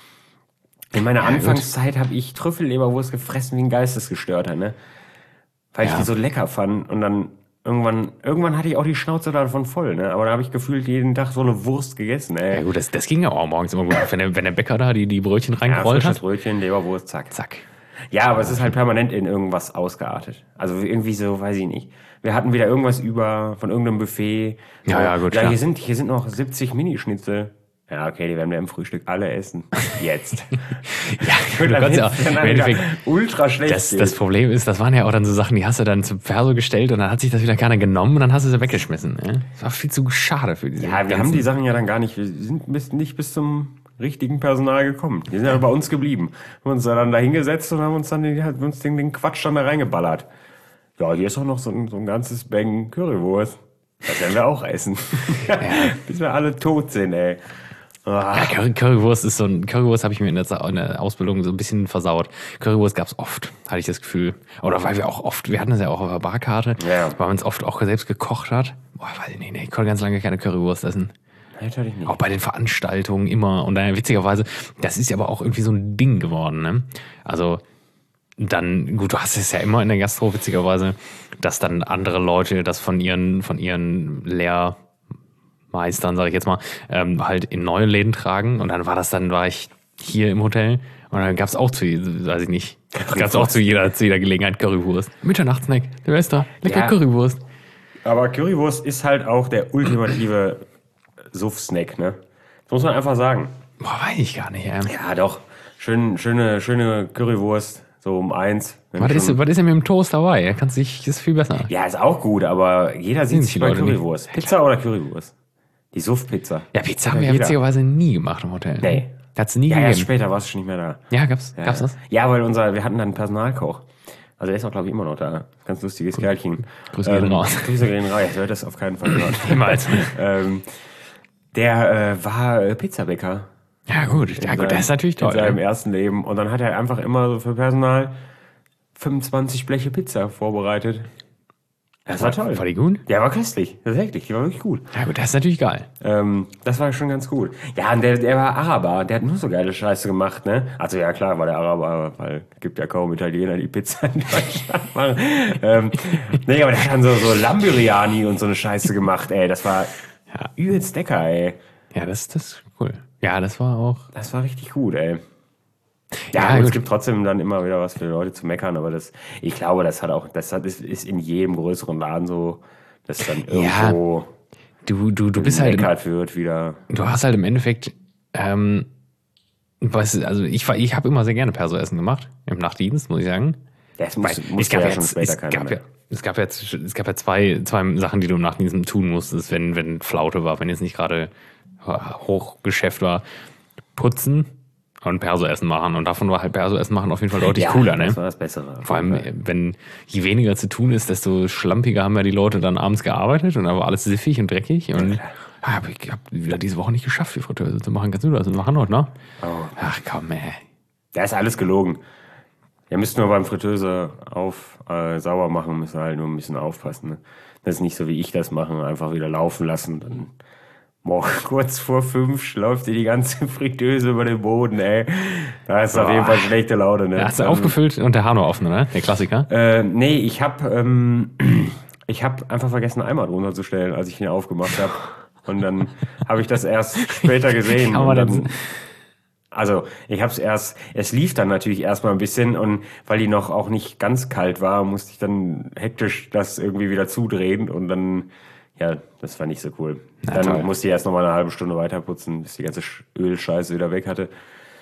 In meiner Ja, Anfangszeit habe ich Trüffelleberwurst gefressen wie ein Geistesgestörter, ne? Weil ich Ja. die so lecker fand und dann irgendwann, irgendwann hatte ich auch die Schnauze davon voll, ne? Aber da habe ich gefühlt jeden Tag so eine Wurst gegessen, ey. Ja gut, das, das ging ja auch morgens immer gut. Wenn der, wenn der Bäcker da die, die Brötchen Ja, reingerollt frisches hat, Brötchen, Leberwurst, zack. zack. Ja, aber es ist halt permanent in irgendwas ausgeartet. Also irgendwie so, weiß ich nicht. Wir hatten wieder irgendwas über von irgendeinem Buffet. So, Ja, ja, gut, Ja, klar. hier sind, hier sind noch siebzig Minischnitzel. Ja, okay, die werden wir im Frühstück alle essen. Jetzt. Ja, du kannst ja auch, im Endeffekt, ultra schlecht. das, das Problem ist, das waren ja auch dann so Sachen, die hast du dann zum Perso gestellt und dann hat sich das wieder keiner genommen und dann hast du sie weggeschmissen. Ne? Das war viel zu schade für diese ja, wir ganzen- haben die Sachen ja dann gar nicht, wir sind bis, nicht bis zum richtigen Personal gekommen. Die sind ja bei uns geblieben. Wir haben uns dann da hingesetzt und haben uns dann den, haben uns den, den Quatsch dann da reingeballert. Ja, hier ist auch noch so ein, so ein ganzes Bang Currywurst. Das werden wir auch essen. Bis wir alle tot sind, ey. Ah. Ja, Curry, Currywurst ist so ein, Currywurst habe ich mir in der, Za- in der Ausbildung so ein bisschen versaut. Currywurst gab's oft, hatte ich das Gefühl. Oder weil wir auch oft, wir hatten das ja auch auf der Barkarte, Ja. weil man es oft auch selbst gekocht hat. Boah, weil, nee, nee, ich konnte ganz lange keine Currywurst essen. Natürlich nicht. Auch bei den Veranstaltungen immer. Und dann witzigerweise, das ist ja aber auch irgendwie so ein Ding geworden, ne? Also, dann, gut, du hast es ja immer in der Gastro, witzigerweise, dass dann andere Leute das von ihren, von ihren Lehrmeistern, sage ich jetzt mal, ähm, halt in neue Läden tragen. Und dann war das dann, war ich hier im Hotel und dann gab's auch zu, weiß ich nicht, gab's auch zu jeder, zu jeder Gelegenheit Currywurst. Mitternachtssnack, Silvester, lecker Ja. Currywurst. Aber Currywurst ist halt auch der ultimative Suff-Snack, ne? Das muss man einfach sagen. Boah, weiß ich gar nicht, ey. Ja, doch. Schön, schöne, schöne Currywurst, so um eins. Wenn Was ist, schon- was ist denn mit dem Toast dabei? Er kann sich, ist viel besser. Ja, ist auch gut, aber jeder sieht Sehen sich die bei Leute nicht. Currywurst. Pizza oder Currywurst? Die Suff-Pizza. Ja, Pizza Ja, haben wir ja jeder. witzigerweise nie gemacht im Hotel. Nee. Hat's nie Ja, erst gegeben. später warst du schon nicht mehr da. Ja, gab's, Ja. gab's das? Ja, weil unser, wir hatten dann einen Personalkoch. Also der ist auch, glaube ich, immer noch da. Ganz lustiges Kerlchen. Grüße gehen raus. Grüße gehen raus. Ich hört das auf keinen Fall hören. Niemals. ähm, der äh, war äh, Pizzabäcker. Ja, gut. Ja, gut, das ist natürlich In seinem toll. ersten Leben. Und dann hat er einfach immer so für Personal fünfundzwanzig Bleche Pizza vorbereitet. Das war toll. War die gut? Der war köstlich. Tatsächlich. Die war wirklich gut. Ja, gut, das ist natürlich geil. Ähm, das war schon ganz gut. Ja, und der, der war Araber, der hat nur so geile Scheiße gemacht, ne? Also ja, klar war der Araber, weil es gibt ja kaum Italiener, die Pizza in Deutschland machen. ähm, nee, aber der hat dann so, so Lamburiani und so eine Scheiße gemacht, ey. Das war Ja. übelst lecker, ey. Ja, das, das ist cool. Ja, das war auch. Das war richtig gut, ey. Ja, Ja, und es gut. gibt trotzdem dann immer wieder was für Leute zu meckern, aber das, ich glaube, das hat auch, das hat, ist, ist in jedem größeren Laden so, dass dann Ja. irgendwo Du, du, du bist halt, im, gemeckert wird wieder. du hast halt im Endeffekt, ähm, weißt du, also ich war, ich habe immer sehr gerne Perso-Essen gemacht, im Nachtdienst, muss ich sagen. Das Weil muss, muss es gab ja ja, schon jetzt, später es keiner gab mehr. ja, es gab ja, es gab ja zwei, zwei Sachen, die du im Nachtdienst tun musstest, wenn, wenn Flaute war, wenn jetzt nicht gerade Hochgeschäft war. Putzen und Perso-Essen machen. Und davon war halt Perso-Essen machen auf jeden Fall deutlich cooler, ne? Das war das Bessere. Vor allem, wenn je weniger zu tun ist, desto schlampiger haben ja die Leute dann abends gearbeitet und da war alles siffig und dreckig. Und ja, hab ich habe wieder diese Woche nicht geschafft, die Fritteuse zu machen. Kannst du das machen heute, ne? Oh. Ach komm, ey. Da ist alles gelogen. Ihr müsst nur beim Fritteuse auf äh, sauber machen, müsst ihr halt nur ein bisschen aufpassen. Ne? Das ist nicht so, wie ich das mache, einfach wieder laufen lassen. Dann morgen kurz vor fünf läuft dir die ganze Fritteuse über den Boden, ey. Da ist auf jeden Fall schlechte Laune, ne? Ja, hast du aufgefüllt und der Hahn war offen, oder? Der Klassiker. Äh, nee, ich hab, ähm, ich hab einfach vergessen, einen Eimer drunter zu stellen, als ich ihn aufgemacht habe. Und dann habe ich das erst später gesehen. Kann man und das- dann, also, ich habe es erst, es lief dann natürlich erstmal ein bisschen und weil die noch auch nicht ganz kalt war, musste ich dann hektisch das irgendwie wieder zudrehen und dann, ja, das war nicht so cool. Na, dann toll. musste ich erst noch mal eine halbe Stunde weiter putzen, bis die ganze Sch- Ölscheiße wieder weg hatte.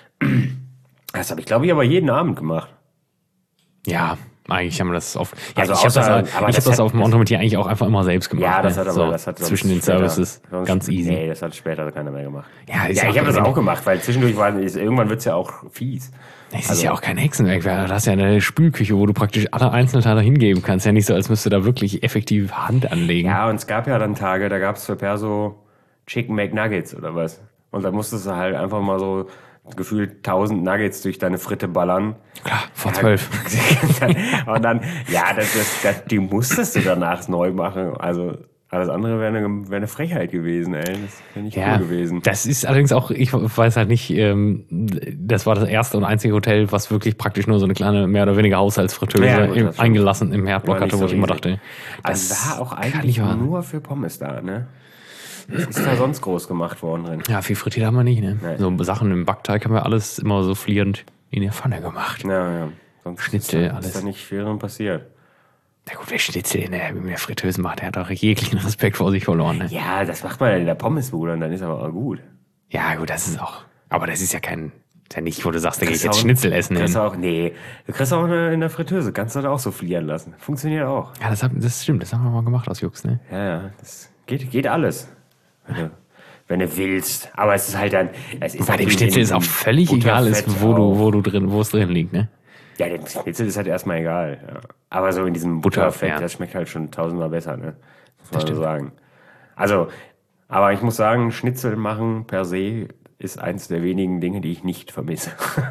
Das habe ich, glaube ich, aber jeden Abend gemacht. Ja, eigentlich haben wir das auf. Ja, Also ich habe das, außer- aber aber ich hab das das hat- auf dem Entremetier eigentlich auch einfach immer selbst gemacht. Ja, das ne? hat aber so, das hat sonst zwischen den später- Services sonst- ganz easy. Nee, das hat später keiner mehr gemacht. Ja, ist Ja, ja ich auch habe das kein- auch gemacht, weil zwischendurch war ist, irgendwann wird's ja auch fies. Es ist Also- ja auch kein Hexenwerk. Du hast ja eine Spülküche, wo du praktisch alle Einzelteile hingeben kannst. Ja nicht so, als müsste da wirklich effektiv Hand anlegen. Ja, und es gab ja dann Tage, da gab es für Perso Chicken McNuggets oder was. Und dann musstest du halt einfach mal so gefühlt tausend Nuggets durch deine Fritte ballern. Klar, vor zwölf. Und dann, ja, das, das, das, die musstest du danach neu machen. Also alles andere wäre eine, wär eine Frechheit gewesen, ey. Das wäre nicht Ja, cool gewesen. das ist allerdings auch, ich weiß halt nicht, ähm, das war das erste und einzige Hotel, was wirklich praktisch nur so eine kleine, mehr oder weniger Haushaltsfritteuse Ja, gut, im, das schon. eingelassen im Herdblock War hatte, nicht wo so ich immer riesig. dachte, Also das war auch kann nicht eigentlich wahr. nur für Pommes da, ne? Was ist da sonst groß gemacht worden drin? Ja, viel frittiert haben wir nicht, ne? Nee. So Sachen im Backteig haben wir alles immer so flierend in der Pfanne gemacht. Ja, ja. Sonst Schnitzel, ist da, alles. ist da nicht viel drin passiert. Na gut, wer Schnitzel in der, in der Fritteuse macht, der hat auch jeglichen Respekt vor sich verloren, ne? Ja, das macht man ja in der Pommesbude und dann ist aber auch gut. Ja, gut, das ist auch, aber das ist ja kein, ist ja nicht, wo du sagst, da gehe ich Kriegst jetzt auch- Schnitzel essen Kriegst hin. auch, nee, du kriegst auch eine, in der Fritteuse, kannst du da auch so flieren lassen. Funktioniert auch. Ja, das, hab, das stimmt, das haben wir mal gemacht aus Jux, ne? Ja, ja, das geht, geht alles. Wenn du, wenn du willst. Aber es ist halt dann, es ist Bei dem halt Schnitzel in- ist auch in völlig egal ist, Butterfett wo du, auch. wo du drin, wo es drin liegt, ne? Ja, dem Schnitzel ist halt erstmal egal. Ja. Aber so in diesem Butter, Butterfett, ja. das schmeckt halt schon tausendmal besser, ne? Muss man so stimmt. sagen. Also, aber ich muss sagen, Schnitzel machen per se ist eins der wenigen Dinge, die ich nicht vermisse.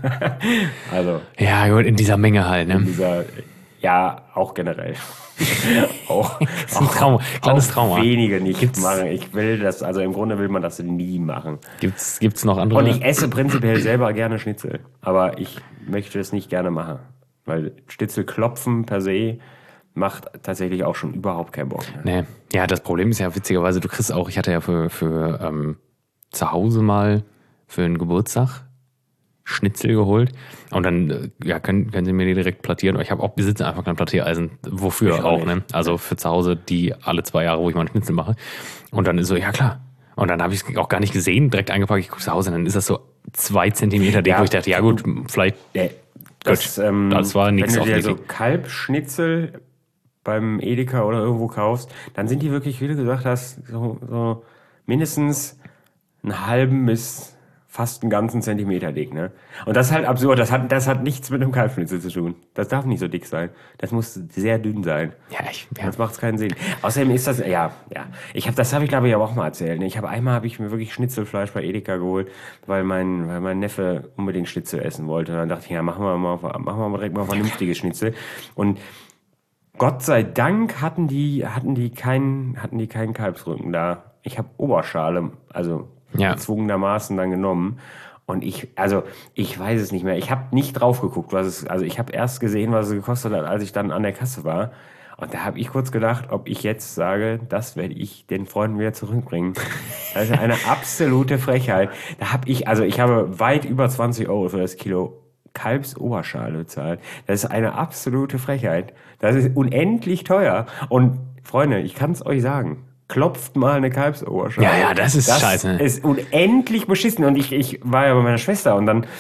Also, Ja, gut, in dieser Menge halt, ne? dieser, ja, auch generell. auch, ist ein Trauma, kleines auch Trauma. wenige nicht Gibt's- machen. Ich will das, also im Grunde will man das nie machen. Gibt's, gibt's noch andere? Und ich esse prinzipiell selber gerne Schnitzel, aber ich möchte es nicht gerne machen. Weil Schnitzel klopfen per se macht tatsächlich auch schon überhaupt keinen Bock. Ne? Nee. Ja, das Problem ist ja witzigerweise, du kriegst auch, ich hatte ja für, für ähm, zu Hause mal für einen Geburtstag Schnitzel geholt und dann äh, ja, können, können sie mir die direkt plattieren. Ich habe auch besitze einfach kein Plattiereisen. Wofür Ich auch auch, nicht. ne? Also für zu Hause die alle zwei Jahre, wo ich mal einen Schnitzel mache. Und dann ist so, ja klar. Und dann habe ich es auch gar nicht gesehen, direkt eingepackt, ich gucke zu Hause und dann ist das so zwei Zentimeter dick, Ja. wo ich dachte, ja gut, vielleicht Nee, das, ähm, das war nix Wenn du dir so offensichtlich. Kalbschnitzel beim Edeka oder irgendwo kaufst, dann sind die wirklich, wie du gesagt hast, so, so mindestens einen halben bis fast einen ganzen Zentimeter dick, ne? Und das ist halt absurd. Das hat, das hat nichts mit einem Kalbschnitzel zu tun. Das darf nicht so dick sein. Das muss sehr dünn sein. ja, ich, ja. Sonst macht es keinen Sinn. Außerdem ist das, ja, ja. Ich habe, das habe ich glaube ich aber auch mal erzählt. Ne? Ich habe einmal habe ich mir wirklich Schnitzelfleisch bei Edeka geholt, weil mein, weil mein Neffe unbedingt Schnitzel essen wollte. Und dann dachte ich, ja, machen wir mal, machen wir mal direkt mal vernünftiges Schnitzel. Und Gott sei Dank hatten die, hatten die keinen, hatten die keinen Kalbsrücken da. Ich habe Oberschale, also Ja. gezwungenermaßen dann genommen. Und ich, also ich weiß es nicht mehr. Ich habe nicht drauf geguckt, was es, also ich habe erst gesehen, was es gekostet hat, als ich dann an der Kasse war. Und da habe ich kurz gedacht, ob ich jetzt sage, das werde ich den Freunden wieder zurückbringen. Das ist eine absolute Frechheit. Da habe ich, also ich habe weit über zwanzig Euro für das Kilo Kalbsoberschale bezahlt. Das ist eine absolute Frechheit. Das ist unendlich teuer. Und Freunde, ich kann es euch sagen. Klopft mal eine Kalbsoberschale. Ja, ja, das ist scheiße. Das ist unendlich beschissen. Und ich, ich war ja bei meiner Schwester und dann,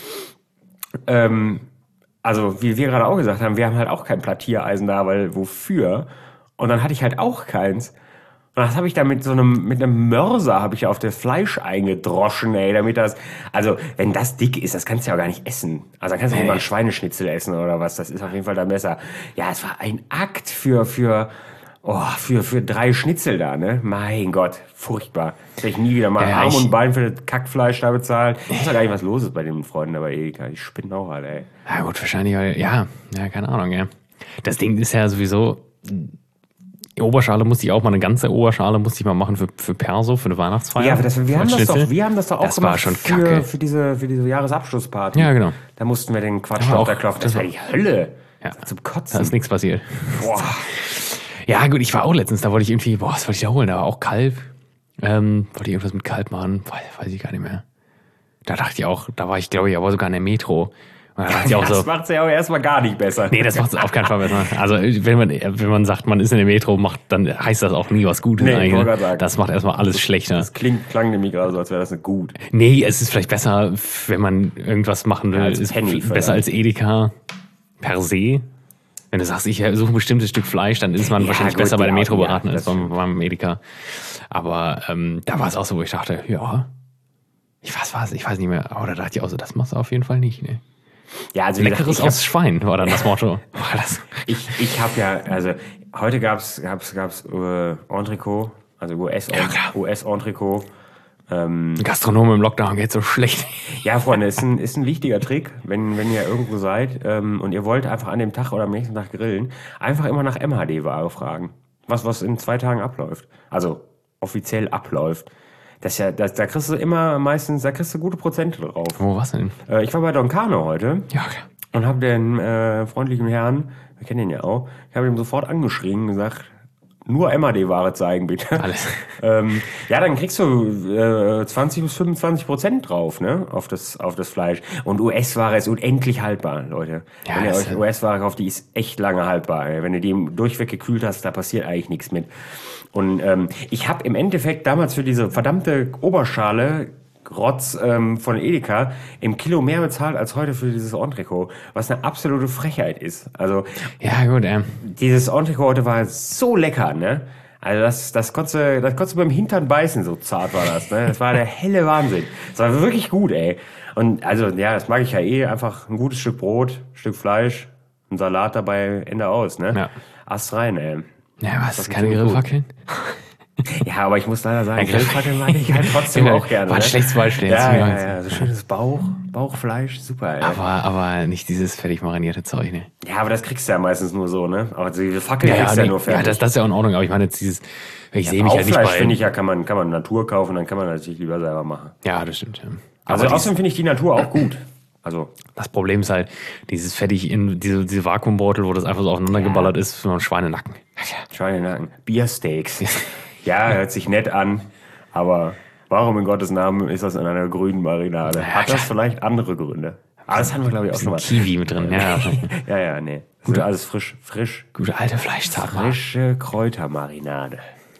ähm, also wie wir gerade auch gesagt haben, wir haben halt auch kein Plattiereisen da, weil wofür? Und dann hatte ich halt auch keins. Und das habe ich dann mit so einem, mit einem Mörser habe ich auf das Fleisch eingedroschen, ey, damit das, also wenn das dick ist, das kannst du ja auch gar nicht essen. Also dann kannst du nicht mal einen Schweineschnitzel essen oder was, das ist auf jeden Fall dann besser. Ja, es war ein Akt für, für, oh, für, für drei Schnitzel da, ne? Mein Gott, furchtbar. Das werde ich nie wieder machen. Ja, Arm ich- und Bein für das Kackfleisch da bezahlen. Ich weiß ja gar nicht, was los ist bei den Freunden da bei Edeka. Die spinnen auch alle, ey. Ja gut, wahrscheinlich, weil, ja, ja, keine Ahnung, ja. Das Ding ist ja sowieso, Die Oberschale musste ich auch mal, eine ganze Oberschale musste ich mal machen für, für Perso, für eine Weihnachtsfeier. Ja, aber das, wir, haben das doch, wir haben das doch auch das war gemacht schon für, kacke. für, diese, für diese Jahresabschlussparty. Ja, genau. Da mussten wir den Quatsch Ja, auf auch- der Klopf. Das das war war- die Hölle. Ja. Das war zum Da Kotzen. ist nichts passiert. Boah. Ja, gut, ich war auch letztens, da wollte ich irgendwie, boah, was wollte ich da holen? Da war auch Kalb. Ähm, wollte ich irgendwas mit Kalb machen? Weiß, weiß ich gar nicht mehr. Da dachte ich auch, da war ich, glaube ich, aber sogar in der Metro. Und da dachte ich auch Das so, macht es ja auch erstmal gar nicht besser. nee, das macht es auf keinen Fall besser. Also, wenn man, wenn man sagt, man ist in der Metro, macht, dann heißt das auch nie was Gutes Nee, ich eigentlich. wollte gerade sagen. Das macht erstmal alles schlechter. Das klingt, klang nämlich gerade so, als wäre das nicht gut. Nee, es ist vielleicht besser, wenn man irgendwas machen will, Ja, als ist Penny besser vielleicht. als Edeka per se. Wenn du sagst, ich suche ein bestimmtes Stück Fleisch, dann ist man Ja, wahrscheinlich gut, besser bei der ja, Metro ja, beraten als das beim, beim Edeka. Aber ähm, da war es auch so, wo ich dachte, ja, ich weiß was, ich weiß nicht mehr. Aber da dachte ich auch so, das machst du auf jeden Fall nicht. Ne? Ja, also wie gesagt, Leckeres ich hab- aus Schwein war dann das Motto. War das? Ich, ich habe ja, also heute gab's gab's, gab's äh, Entrecot, also U S, Ja, klar. U S-Entrecot. Gastronomen im Lockdown geht so schlecht. Ja, Freunde, ist ein, ist ein wichtiger Trick, wenn, wenn ihr irgendwo seid ähm, und ihr wollt einfach an dem Tag oder am nächsten Tag grillen, einfach immer nach M H D-Ware fragen. Was, was in zwei Tagen abläuft. Also offiziell abläuft. Das ist ja, das, da kriegst du immer meistens, da kriegst du gute Prozente drauf. Wo war's denn? Äh, ich war bei Don Carlo heute. Ja, klar. Und habe den äh, freundlichen Herrn, wir kennen ihn ja auch, ich habe ihm sofort angeschrien und gesagt, nur M A D-Ware zeigen, bitte. Alles. ähm, ja, dann kriegst du äh, zwanzig bis fünfundzwanzig Prozent drauf, ne, auf das, auf das Fleisch. Und U S-Ware ist unendlich haltbar, Leute. Ja, Wenn ihr das euch ist- U S-Ware kauft, die ist echt lange haltbar. Ey. Wenn du die durchweg gekühlt hast, da passiert eigentlich nichts mit. Und ähm, ich habe im Endeffekt damals für diese verdammte Oberschale Rotz ähm, von Edeka im Kilo mehr bezahlt als heute für dieses Entrecot, was eine absolute Frechheit ist. Also Ja, gut, ähm. dieses Entrecot heute war so lecker, ne? Also das, das konntest du, das konntest du beim Hintern beißen, so zart war das, ne? Das war der helle Wahnsinn. Das war wirklich gut, ey. Und also, ja, das mag ich ja eh, einfach ein gutes Stück Brot, Stück Fleisch, ein Salat dabei, Ende aus, ne? Ja. Ast rein, ey. Ja, was, Das keine ist gut. Grillfackeln? Ja, aber ich muss leider sagen, Ja, Grillfackeln mag ich halt trotzdem Ja, auch gerne. war ein ne? schlechtes Beispiel jetzt, Ja, wie ja, gesagt. ja, so schönes Bauch, Bauchfleisch, super, ey. Aber, aber nicht dieses fertig marinierte Zeug, ne? Ja, aber das kriegst du ja meistens nur so, ne? Aber diese Fackel Ja, kriegst ja, du ja nee, nur ja fertig. das, das ist ja in Ordnung, aber ich meine jetzt dieses, ich sehe mich ja nicht Bauchfleisch, bei. finde ich ja, kann man, kann man Natur kaufen, dann kann man natürlich lieber selber machen. Ja, das stimmt. Ja. Also Aber dies, außerdem finde ich die Natur auch gut. Also, das Problem ist halt, dieses fertig in diese, diese Vakuumbeutel, wo das einfach so aufeinander geballert ist, für einen Schweinenacken. Schweinenacken. Biersteaks. Ja, hört sich nett an, aber warum in Gottes Namen ist das in einer grünen Marinade? Hat das vielleicht andere Gründe? Aber das haben wir, glaube ich, auch schon mal. Kiwi mit drin, ja. Ja, ja, nee. Das ist alles frisch, frisch. Gute alte Fleischzart. Frische Kräutermarinade.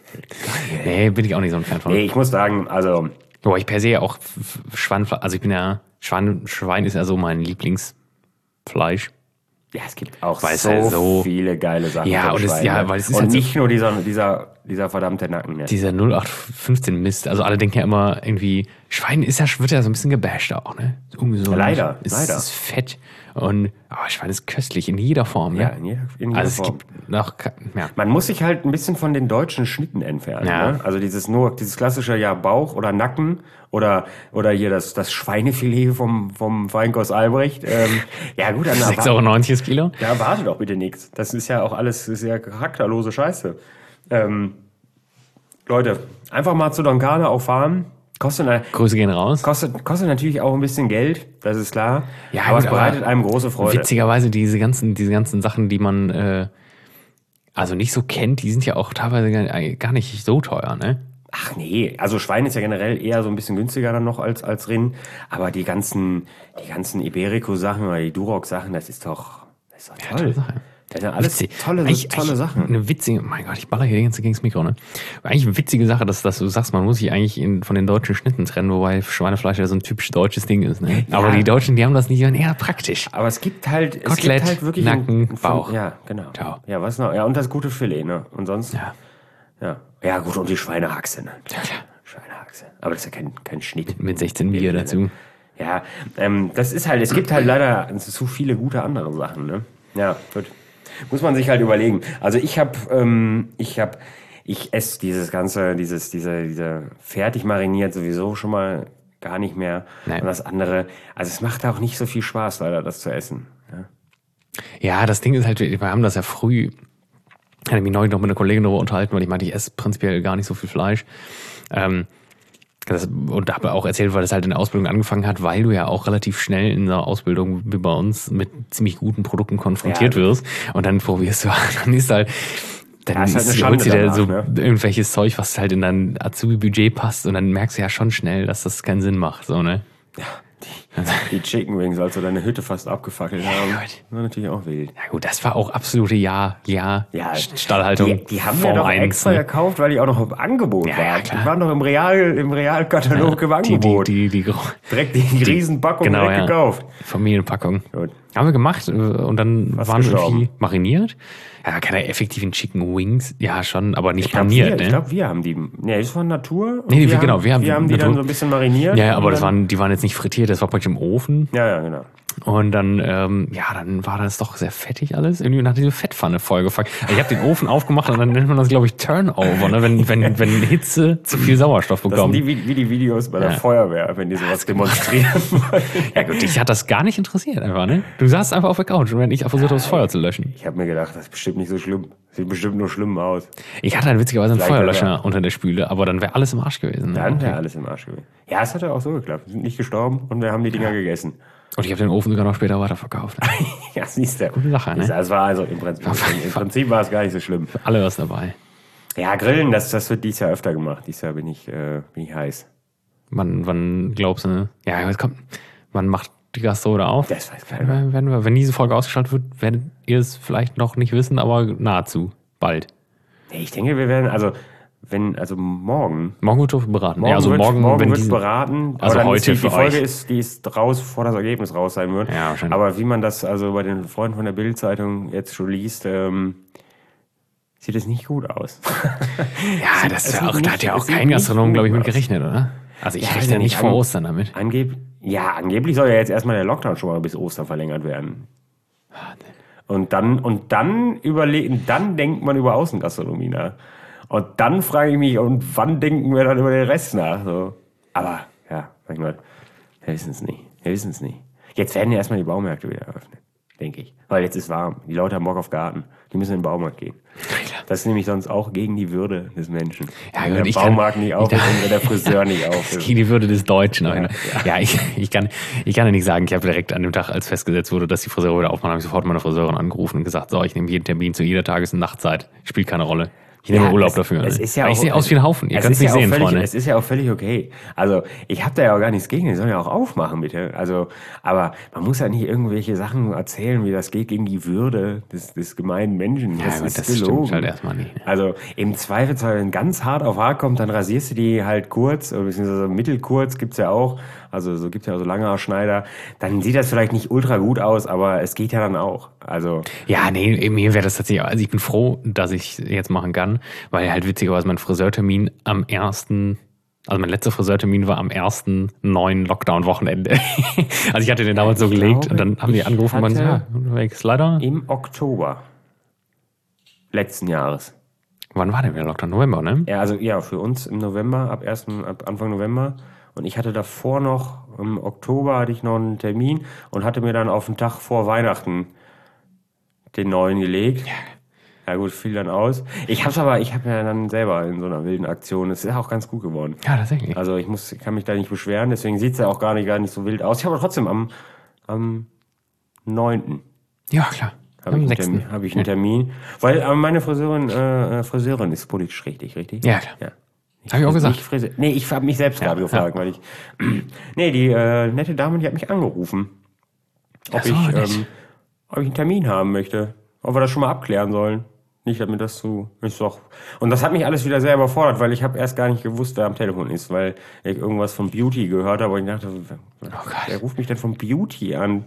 Nee, bin ich auch nicht so ein Fan von. Nee, ich muss sagen, also, Wobei ich per se auch F- F- Schweinefleisch, also ich bin ja, Schwein, Schwein ist ja so mein Lieblingsfleisch. ja, es gibt auch Weil es so, halt so- viele geile Sachen. Ja, vom und es- Schwein, ja, ne? weil es ist und halt so- nicht nur dieser, dieser, dieser verdammte Nacken. Ne? Dieser null acht fünfzehn Mist, also alle denken ja immer irgendwie, Schwein ist ja, wird ja so ein bisschen gebasht auch, ne? Ist ungesund. Leider, ist, leider. ist fett und, aber Schwein ist köstlich in jeder Form, ne? Ja, in jeder, in jeder also es Form. gibt noch, ke- ja. Man muss sich halt ein bisschen von den deutschen Schnitten entfernen. Ja. Ne? Also dieses nur dieses klassische ja Bauch oder Nacken oder oder hier das das Schweinefilet vom vom Feinkos Albrecht. Ähm, ja gut, dann sechs Euro neunzig das Kilo. ja, warte doch bitte nichts. Das ist ja auch alles ist ja charakterlose Scheiße. Ähm, Leute, einfach mal zu Don Carlo auch fahren. Kostet, na- Grüße gehen raus. kostet, kostet natürlich auch ein bisschen Geld, das ist klar. Ja, aber gut, es bereitet aber einem große Freude. Witzigerweise diese ganzen, diese ganzen Sachen, die man äh, also nicht so kennt, die sind ja auch teilweise gar, gar nicht so teuer, ne? Ach nee, also Schwein ist ja generell eher so ein bisschen günstiger dann noch als, als Rind. Aber die ganzen, die ganzen Iberico-Sachen oder die Duroc-Sachen, das ist doch, das ist doch toll. tolle Sache. Das sind alles Witzig. tolle, Eigentlich- tolle eigentlich Sachen. Eine witzige, mein Gott, ich baller hier die ganze gegen das Mikro, ne? Eigentlich eine witzige Sache, dass, dass du sagst, man muss sich eigentlich in, von den deutschen Schnitten trennen, wobei Schweinefleisch ja so ein typisch deutsches Ding ist, ne? Ja. Aber die Deutschen, die haben das nicht, die waren eher praktisch. Aber es gibt halt, es Kotelett, gibt halt wirklich Nacken, ein, Bauch. Ja, genau. Ciao. Ja, was noch? Ja, und das gute Filet, ne? Und sonst? Ja. Ja, ja gut, und die Schweinehaxe, ne? Ja, klar. Schweinehaxe. Aber das ist ja kein, kein Schnitt. Mit sechzehn Bier dazu. Ja, ähm, das ist halt, es gibt halt leider zu viele gute andere Sachen, ne? Ja, gut. Muss man sich halt überlegen. Also ich habe, ähm, ich habe, ich esse dieses ganze, dieses, diese, diese fertig mariniert sowieso schon mal gar nicht mehr. Nein. Und das andere, also es macht auch nicht so viel Spaß, leider, das zu essen. Ja, Ja, das Ding ist halt, wir haben das ja früh Ich hatte mich neulich noch mit einer Kollegin darüber unterhalten, weil ich meinte, ich esse prinzipiell gar nicht so viel Fleisch. Ähm, das, und habe auch erzählt, weil das halt in der Ausbildung angefangen hat, weil du ja auch relativ schnell in der Ausbildung wie bei uns mit ziemlich guten Produkten konfrontiert Ja. wirst. Und dann probierst du, dann ist halt, dann Ja, ist halt eine ist, Schande holst du dir danach, so ne? irgendwelches Zeug, was halt in dein Azubi-Budget passt. Und dann merkst du ja schon schnell, dass das keinen Sinn macht. So, ne? Die Chicken Wings, als wir deine Hütte fast abgefackelt haben. gut. War natürlich auch wild. Ja gut, das war auch absolute Ja, Ja, Ja, Stallhaltung. Die, die haben wir Form doch eins, extra ne? gekauft, weil die auch noch im Angebot Ja, waren. ja, klar. Die waren noch im Real, im Realkatalog im Die, die, Angebot. die, die, die, Direkt die Riesenpackung genau, direkt ja. gekauft. Familienpackung. Gut. Haben wir gemacht äh, und dann Fast waren wir gestorben. irgendwie mariniert. Ja, keine effektiven Chicken Wings. Ja, schon, aber nicht Ich glaube, paniert, wir, ne? ich glaub, wir haben die. Nee, das war Natur. Und Nee, wir wir- genau, haben, wir haben wir haben die Natur. dann so ein bisschen mariniert. Ja, ja, aber und das dann, waren, die waren jetzt nicht frittiert, das war praktisch im Ofen. Ja, ja, genau. Und dann, ähm, ja, dann war das doch sehr fettig alles. Irgendwie nach diese Fettpfanne vollgefangen. Also ich habe den Ofen aufgemacht und dann nennt man das, glaube ich, Turnover, ne? Wenn, wenn, wenn Hitze zu viel Sauerstoff Das sind bekommt. die, wie, wie die Videos bei der Ja. Feuerwehr, wenn die sowas demonstrieren wollen. Ja gut, dich hat das gar nicht interessiert einfach, ne? Du saßt einfach auf der Couch und wenn ich versucht habe, das Feuer zu löschen. Ich habe mir gedacht, das ist bestimmt nicht so schlimm. Sieht bestimmt nur schlimm aus. Ich hatte dann witzigerweise einen Vielleicht Feuerlöscher aber- unter der Spüle, aber dann wäre alles im Arsch gewesen. Ne? Dann wäre alles im Arsch gewesen. Ja, es hat ja auch so geklappt. Wir sind nicht gestorben und wir haben die Dinger gegessen. Und ich habe den Ofen sogar noch später weiterverkauft. Ne? Ja, siehst du. Gute Sache, ne? Es war also im Prinzip, im Prinzip war es gar nicht so schlimm. Alle was dabei. Ja, Grillen, das, das wird dieses Jahr öfter gemacht. Dieses Jahr bin ich, äh, bin ich heiß. Wann, wann glaubst du, ne? Ja, jetzt kommt, wann macht die Gastro da auf? Das weiß keiner. Wenn, wenn, wir- wenn diese Folge ausgestrahlt wird, werdet ihr es vielleicht noch nicht wissen, aber nahezu. Bald. Nee, ich denke, wir werden, also, wenn, also morgen. Morgen wird darüber beraten. Morgen ja, also wird, morgen, morgen wenn wird diese, beraten. Also aber dann heute ist die, die für Folge euch. ist, die ist raus, bevor das Ergebnis raus sein wird. Ja, wahrscheinlich. Aber wie man das also bei den Freunden von der Bild-Zeitung jetzt schon liest, ähm, sieht es nicht gut aus. ja, das es ist ja sieht auch, da nicht- hat ja es auch sieht kein nicht Gastronom, gut glaube ich, mit aus. gerechnet, oder? Also ich Ja, rechne also nicht nicht vor an- Ostern damit. Angeb ja, angeblich soll ja jetzt erstmal der Lockdown schon mal bis Ostern verlängert werden. Und dann, und dann überlegen, dann denkt man über Außengastronomie nach. Und dann frage ich mich, und wann denken wir dann über den Rest nach? So. Aber, ja, manchmal, wir wissen es nicht. Wir wissen es nicht. Jetzt werden ja erstmal die Baumärkte wieder eröffnet, denke ich. Weil jetzt ist warm. Die Leute haben Bock auf Garten. Die müssen in den Baumarkt gehen. Das ist nämlich sonst auch gegen die Würde des Menschen. Ja, wenn gut, der ich kann- Baumarkt nicht auf ist und wenn der Friseur nicht auf ist. Gegen die Würde des Deutschen. Ja, Ja, ja. ich, ich, kann, ich kann ja nicht sagen, ich habe direkt an dem Tag, als festgesetzt wurde, dass die Friseure wieder aufmachen, habe ich sofort meine Friseurin angerufen und gesagt, so, ich nehme jeden Termin zu jeder Tages- und Nachtzeit. Spielt keine Rolle. Ich nehme Ja, Urlaub es, dafür. Es ne? ist ja ich auch, sehe aus wie ein Haufen. Ihr es könnt es ist nicht ja auch sehen, völlig, Freunde. Es ist ja auch völlig okay. Also ich habe da ja auch gar nichts gegen. Die sollen ja auch aufmachen, bitte. Also, aber man muss ja nicht irgendwelche Sachen erzählen, wie das geht gegen die Würde des, des gemeinen Menschen. Ja, Das aber ist das gelogen. stimmt halt erstmal nicht. Ne? Also im Zweifelsfall, wenn ganz hart auf hart kommt, dann rasierst du die halt kurz, oder beziehungsweise mittelkurz gibt's ja auch. Also so gibt's ja auch so lange Schneider. Dann sieht das vielleicht nicht ultra gut aus, aber es geht ja dann auch. Also Ja, nee, mir wäre das tatsächlich, also ich bin froh, dass ich jetzt machen kann, weil halt witzigerweise mein Friseurtermin am ersten, also mein letzter Friseurtermin war am ersten neuen Lockdown-Wochenende. Also ich hatte den damals so Ich gelegt glaube, und dann haben die ich angerufen und meinten, ja, hatte- weg ist leider. im Oktober letzten Jahres. Wann war denn der Lockdown? November, ne? Ja, also ja, für uns im November, ab ersten, ab Anfang November. Und ich hatte davor noch, im Oktober hatte ich noch einen Termin und hatte mir dann auf den Tag vor Weihnachten den neuen gelegt. Ja gut, fiel dann aus. Ich hab's aber, ich habe ja dann selber in so einer wilden Aktion, es ist auch ganz gut geworden. Ja, tatsächlich. Also ich muss, kann mich da nicht beschweren, deswegen sieht's ja auch gar nicht, gar nicht so wild aus. Ich habe aber trotzdem am, am neunten Ja, klar. habe ich, einen Termin- hab ich einen Termin. Weil äh, meine Friseurin, äh, Friseurin ist politisch richtig, richtig? Ja, klar. Ja. Hab ich auch gesagt. Nicht Friseur. Nee, ich habe mich selbst Ja, gerade gefragt, weil ich. Nee, die äh, nette Dame, die hat mich angerufen. Ob, Ach so, ich, nett. ähm, ob ich einen Termin haben möchte. Ob wir das schon mal abklären sollen. Nicht, damit das so. Ich sag, und das hat mich alles wieder sehr überfordert, weil ich habe erst gar nicht gewusst, wer am Telefon ist, weil ich irgendwas von Beauty gehört habe. Und ich dachte, wer, wer ruft mich denn von Beauty an?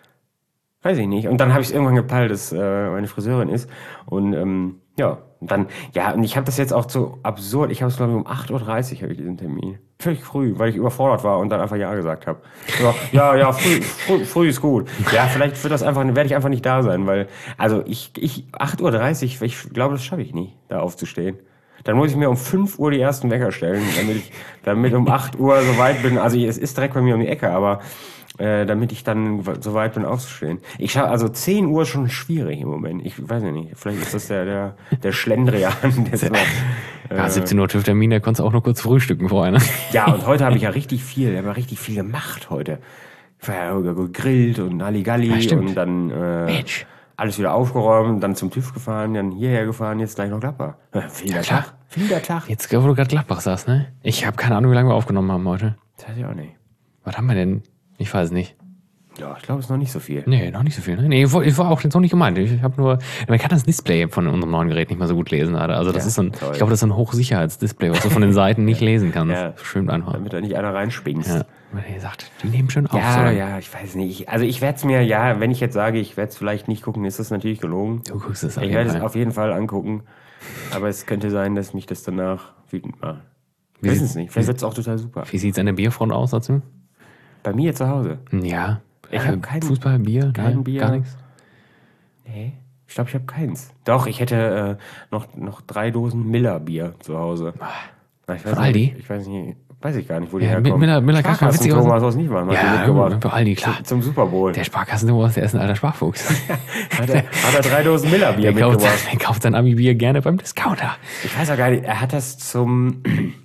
Weiß ich nicht. Und dann habe ich es irgendwann gepeilt, dass äh, meine Friseurin ist. Und ähm, ja, und dann, ja, und ich habe das jetzt auch so absurd. Ich habe es, glaube ich, um acht Uhr dreißig habe ich diesen Termin. Völlig früh, weil ich überfordert war und dann einfach Ja gesagt habe. Ja, ja, ja früh, früh, früh ist gut. Ja, vielleicht wird das einfach, werde ich einfach nicht da sein, weil, also ich, ich acht Uhr dreißig, ich glaube, das schaffe ich nicht, da aufzustehen. Dann muss ich mir um fünf Uhr die ersten Wecker stellen, damit ich damit um acht Uhr so weit bin. Also es ist direkt bei mir um die Ecke, aber äh, damit ich dann so weit bin aufzustehen. Ich schaue, also zehn Uhr ist schon schwierig im Moment. Ich weiß ja nicht, vielleicht ist das der, der, der Schlendrian. Der so, äh, ja, siebzehn Uhr TÜV-Termin, da konntest du auch noch kurz frühstücken vorher. Ne? Ja, und heute habe ich ja richtig viel, ich habe ja richtig viel gemacht heute. Ich war ja gegrillt und Halligalli ja, und dann äh, alles wieder aufgeräumt, dann zum TÜV gefahren, dann hierher gefahren, jetzt gleich noch Gladbach. Vieler ja, Tag, vieler Tag. Jetzt, wo du gerade Gladbach sagst, ne? Ich habe keine Ahnung, wie lange wir aufgenommen haben heute. Das weiß ich auch nicht. Was haben wir denn? Ich weiß es nicht. Ja, ich glaube, es ist noch nicht so viel. Nee, noch nicht so viel. Ne? Nee, ich war auch so nicht gemeint. Ich habe nur, man kann das Display von unserem neuen Gerät nicht mal so gut lesen gerade. Also das ja, ist so ein, toll. Ich glaube, das ist ein Hochsicherheitsdisplay, was du von den Seiten nicht lesen kannst. Ja, schön einfach. Damit da nicht einer reinspringt. Ja. Weil sagt, die nehmen schön auf. Ja, so. ja, ich weiß nicht. Also ich werde es mir, ja, wenn ich jetzt sage, ich werde es vielleicht nicht gucken, ist das natürlich gelogen. Du guckst es auf Ich werde es auf jeden Fall angucken. Aber es könnte sein, dass mich das danach wütend macht. Wir wissen es nicht. Vielleicht wird es auch total super. Wie sieht es an der Bierfront aus dazu? Bei mir zu Hause? Ja. Ich habe kein Fußball, Bier, kein nein, Bier. Gar nichts. Nee, ich glaube, ich habe keins. Doch, ich hätte äh, noch, noch drei Dosen Miller-Bier zu Hause. Na, ich weiß Von Aldi? Nicht, ich weiß nicht, weiß ich gar nicht, wo die ja, herkommen. Miller, Miller Sparkassen Thomas aus Niedmann. Ja, bei Aldi, klar. Zum Super Bowl. Der Sparkassen Thomas, der ist ein alter Sparfuchs. hat, er, hat er drei Dosen Miller-Bier mitgebracht. Kauft, der kauft sein Ami-Bier gerne beim Discounter. Ich weiß auch gar nicht, er hat das zum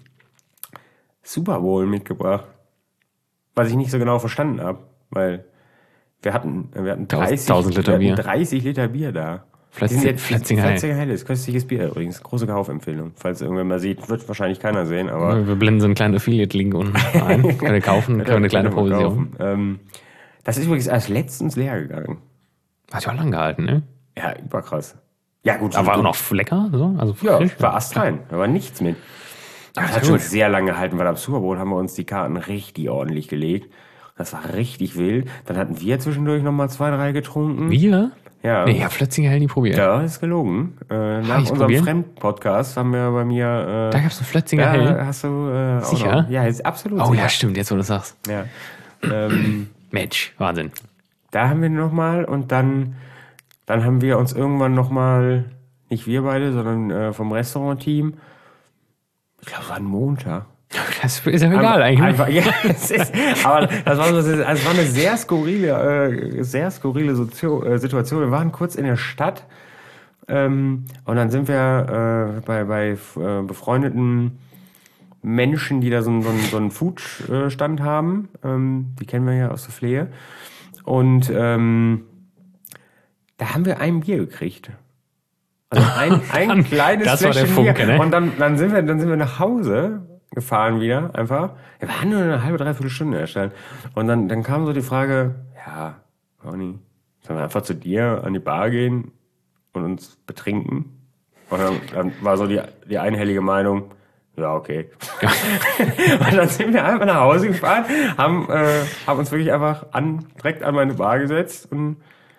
Super Bowl mitgebracht. Was ich nicht so genau verstanden habe, weil wir hatten, wir hatten dreißig, tausend Liter Bier. dreißig Liter Bier da. Flötzinger Flötzinger Helles, köstliches Bier übrigens. Große Kaufempfehlung. Falls irgendwer mal sieht, wird wahrscheinlich keiner sehen, aber. Wir blenden so einen kleinen Affiliate-Link unten ein. Können wir kaufen, können wir eine kleine Provision. Ähm, das ist übrigens erst letztens leer gegangen. Hat ja auch lang gehalten, ne? Ja, überkrass. Ja, gut. Aber war auch noch lecker, so? Also ja, war astrein. Da war nichts mit. Das ja, hat schon sehr lange gehalten, weil am Super Bowl haben wir uns die Karten richtig ordentlich gelegt. Das war richtig wild. Dann hatten wir zwischendurch nochmal zwei, drei getrunken. Wir? Ja. Nee, ich hab Flötzinger Hell nie probiert. Ja, ist gelogen. Äh, nach unserem Fremd-Podcast haben wir bei mir... Äh, da gab's einen Flötzinger ja, Hell? Hast du... Äh, sicher? Ja, ist absolut Oh sicher. Ja, stimmt, jetzt wo du sagst. Ja. ähm, Mensch, Wahnsinn. Da haben wir nochmal und dann, dann haben wir uns irgendwann nochmal, nicht wir beide, sondern äh, vom Restaurant-Team, ich glaube, es war ein Montag. Das ist ja egal eigentlich. Einfach, ja, das ist, aber das war, so, also das war eine sehr skurrile, äh, sehr skurrile Sozio, äh, Situation. Wir waren kurz in der Stadt ähm, und dann sind wir äh, bei, bei äh, befreundeten Menschen, die da so, so, so einen Food-Stand haben. Ähm, die kennen wir ja aus der Flehe. Und ähm, da haben wir ein Bier gekriegt. Also ein, ein kleines das war der Fläschchen Funke, Bier. ne? Und dann, dann, sind wir, dann sind wir nach Hause gefahren wieder, einfach. Wir waren nur eine halbe, dreiviertel Stunde erstellt. Und dann, dann kam so die Frage, ja, Ronny, sollen wir einfach zu dir an die Bar gehen und uns betrinken? Und dann, dann war so die, die einhellige Meinung, ja, okay. Und dann sind wir einfach nach Hause gefahren, haben, äh, haben uns wirklich einfach an, direkt an meine Bar gesetzt und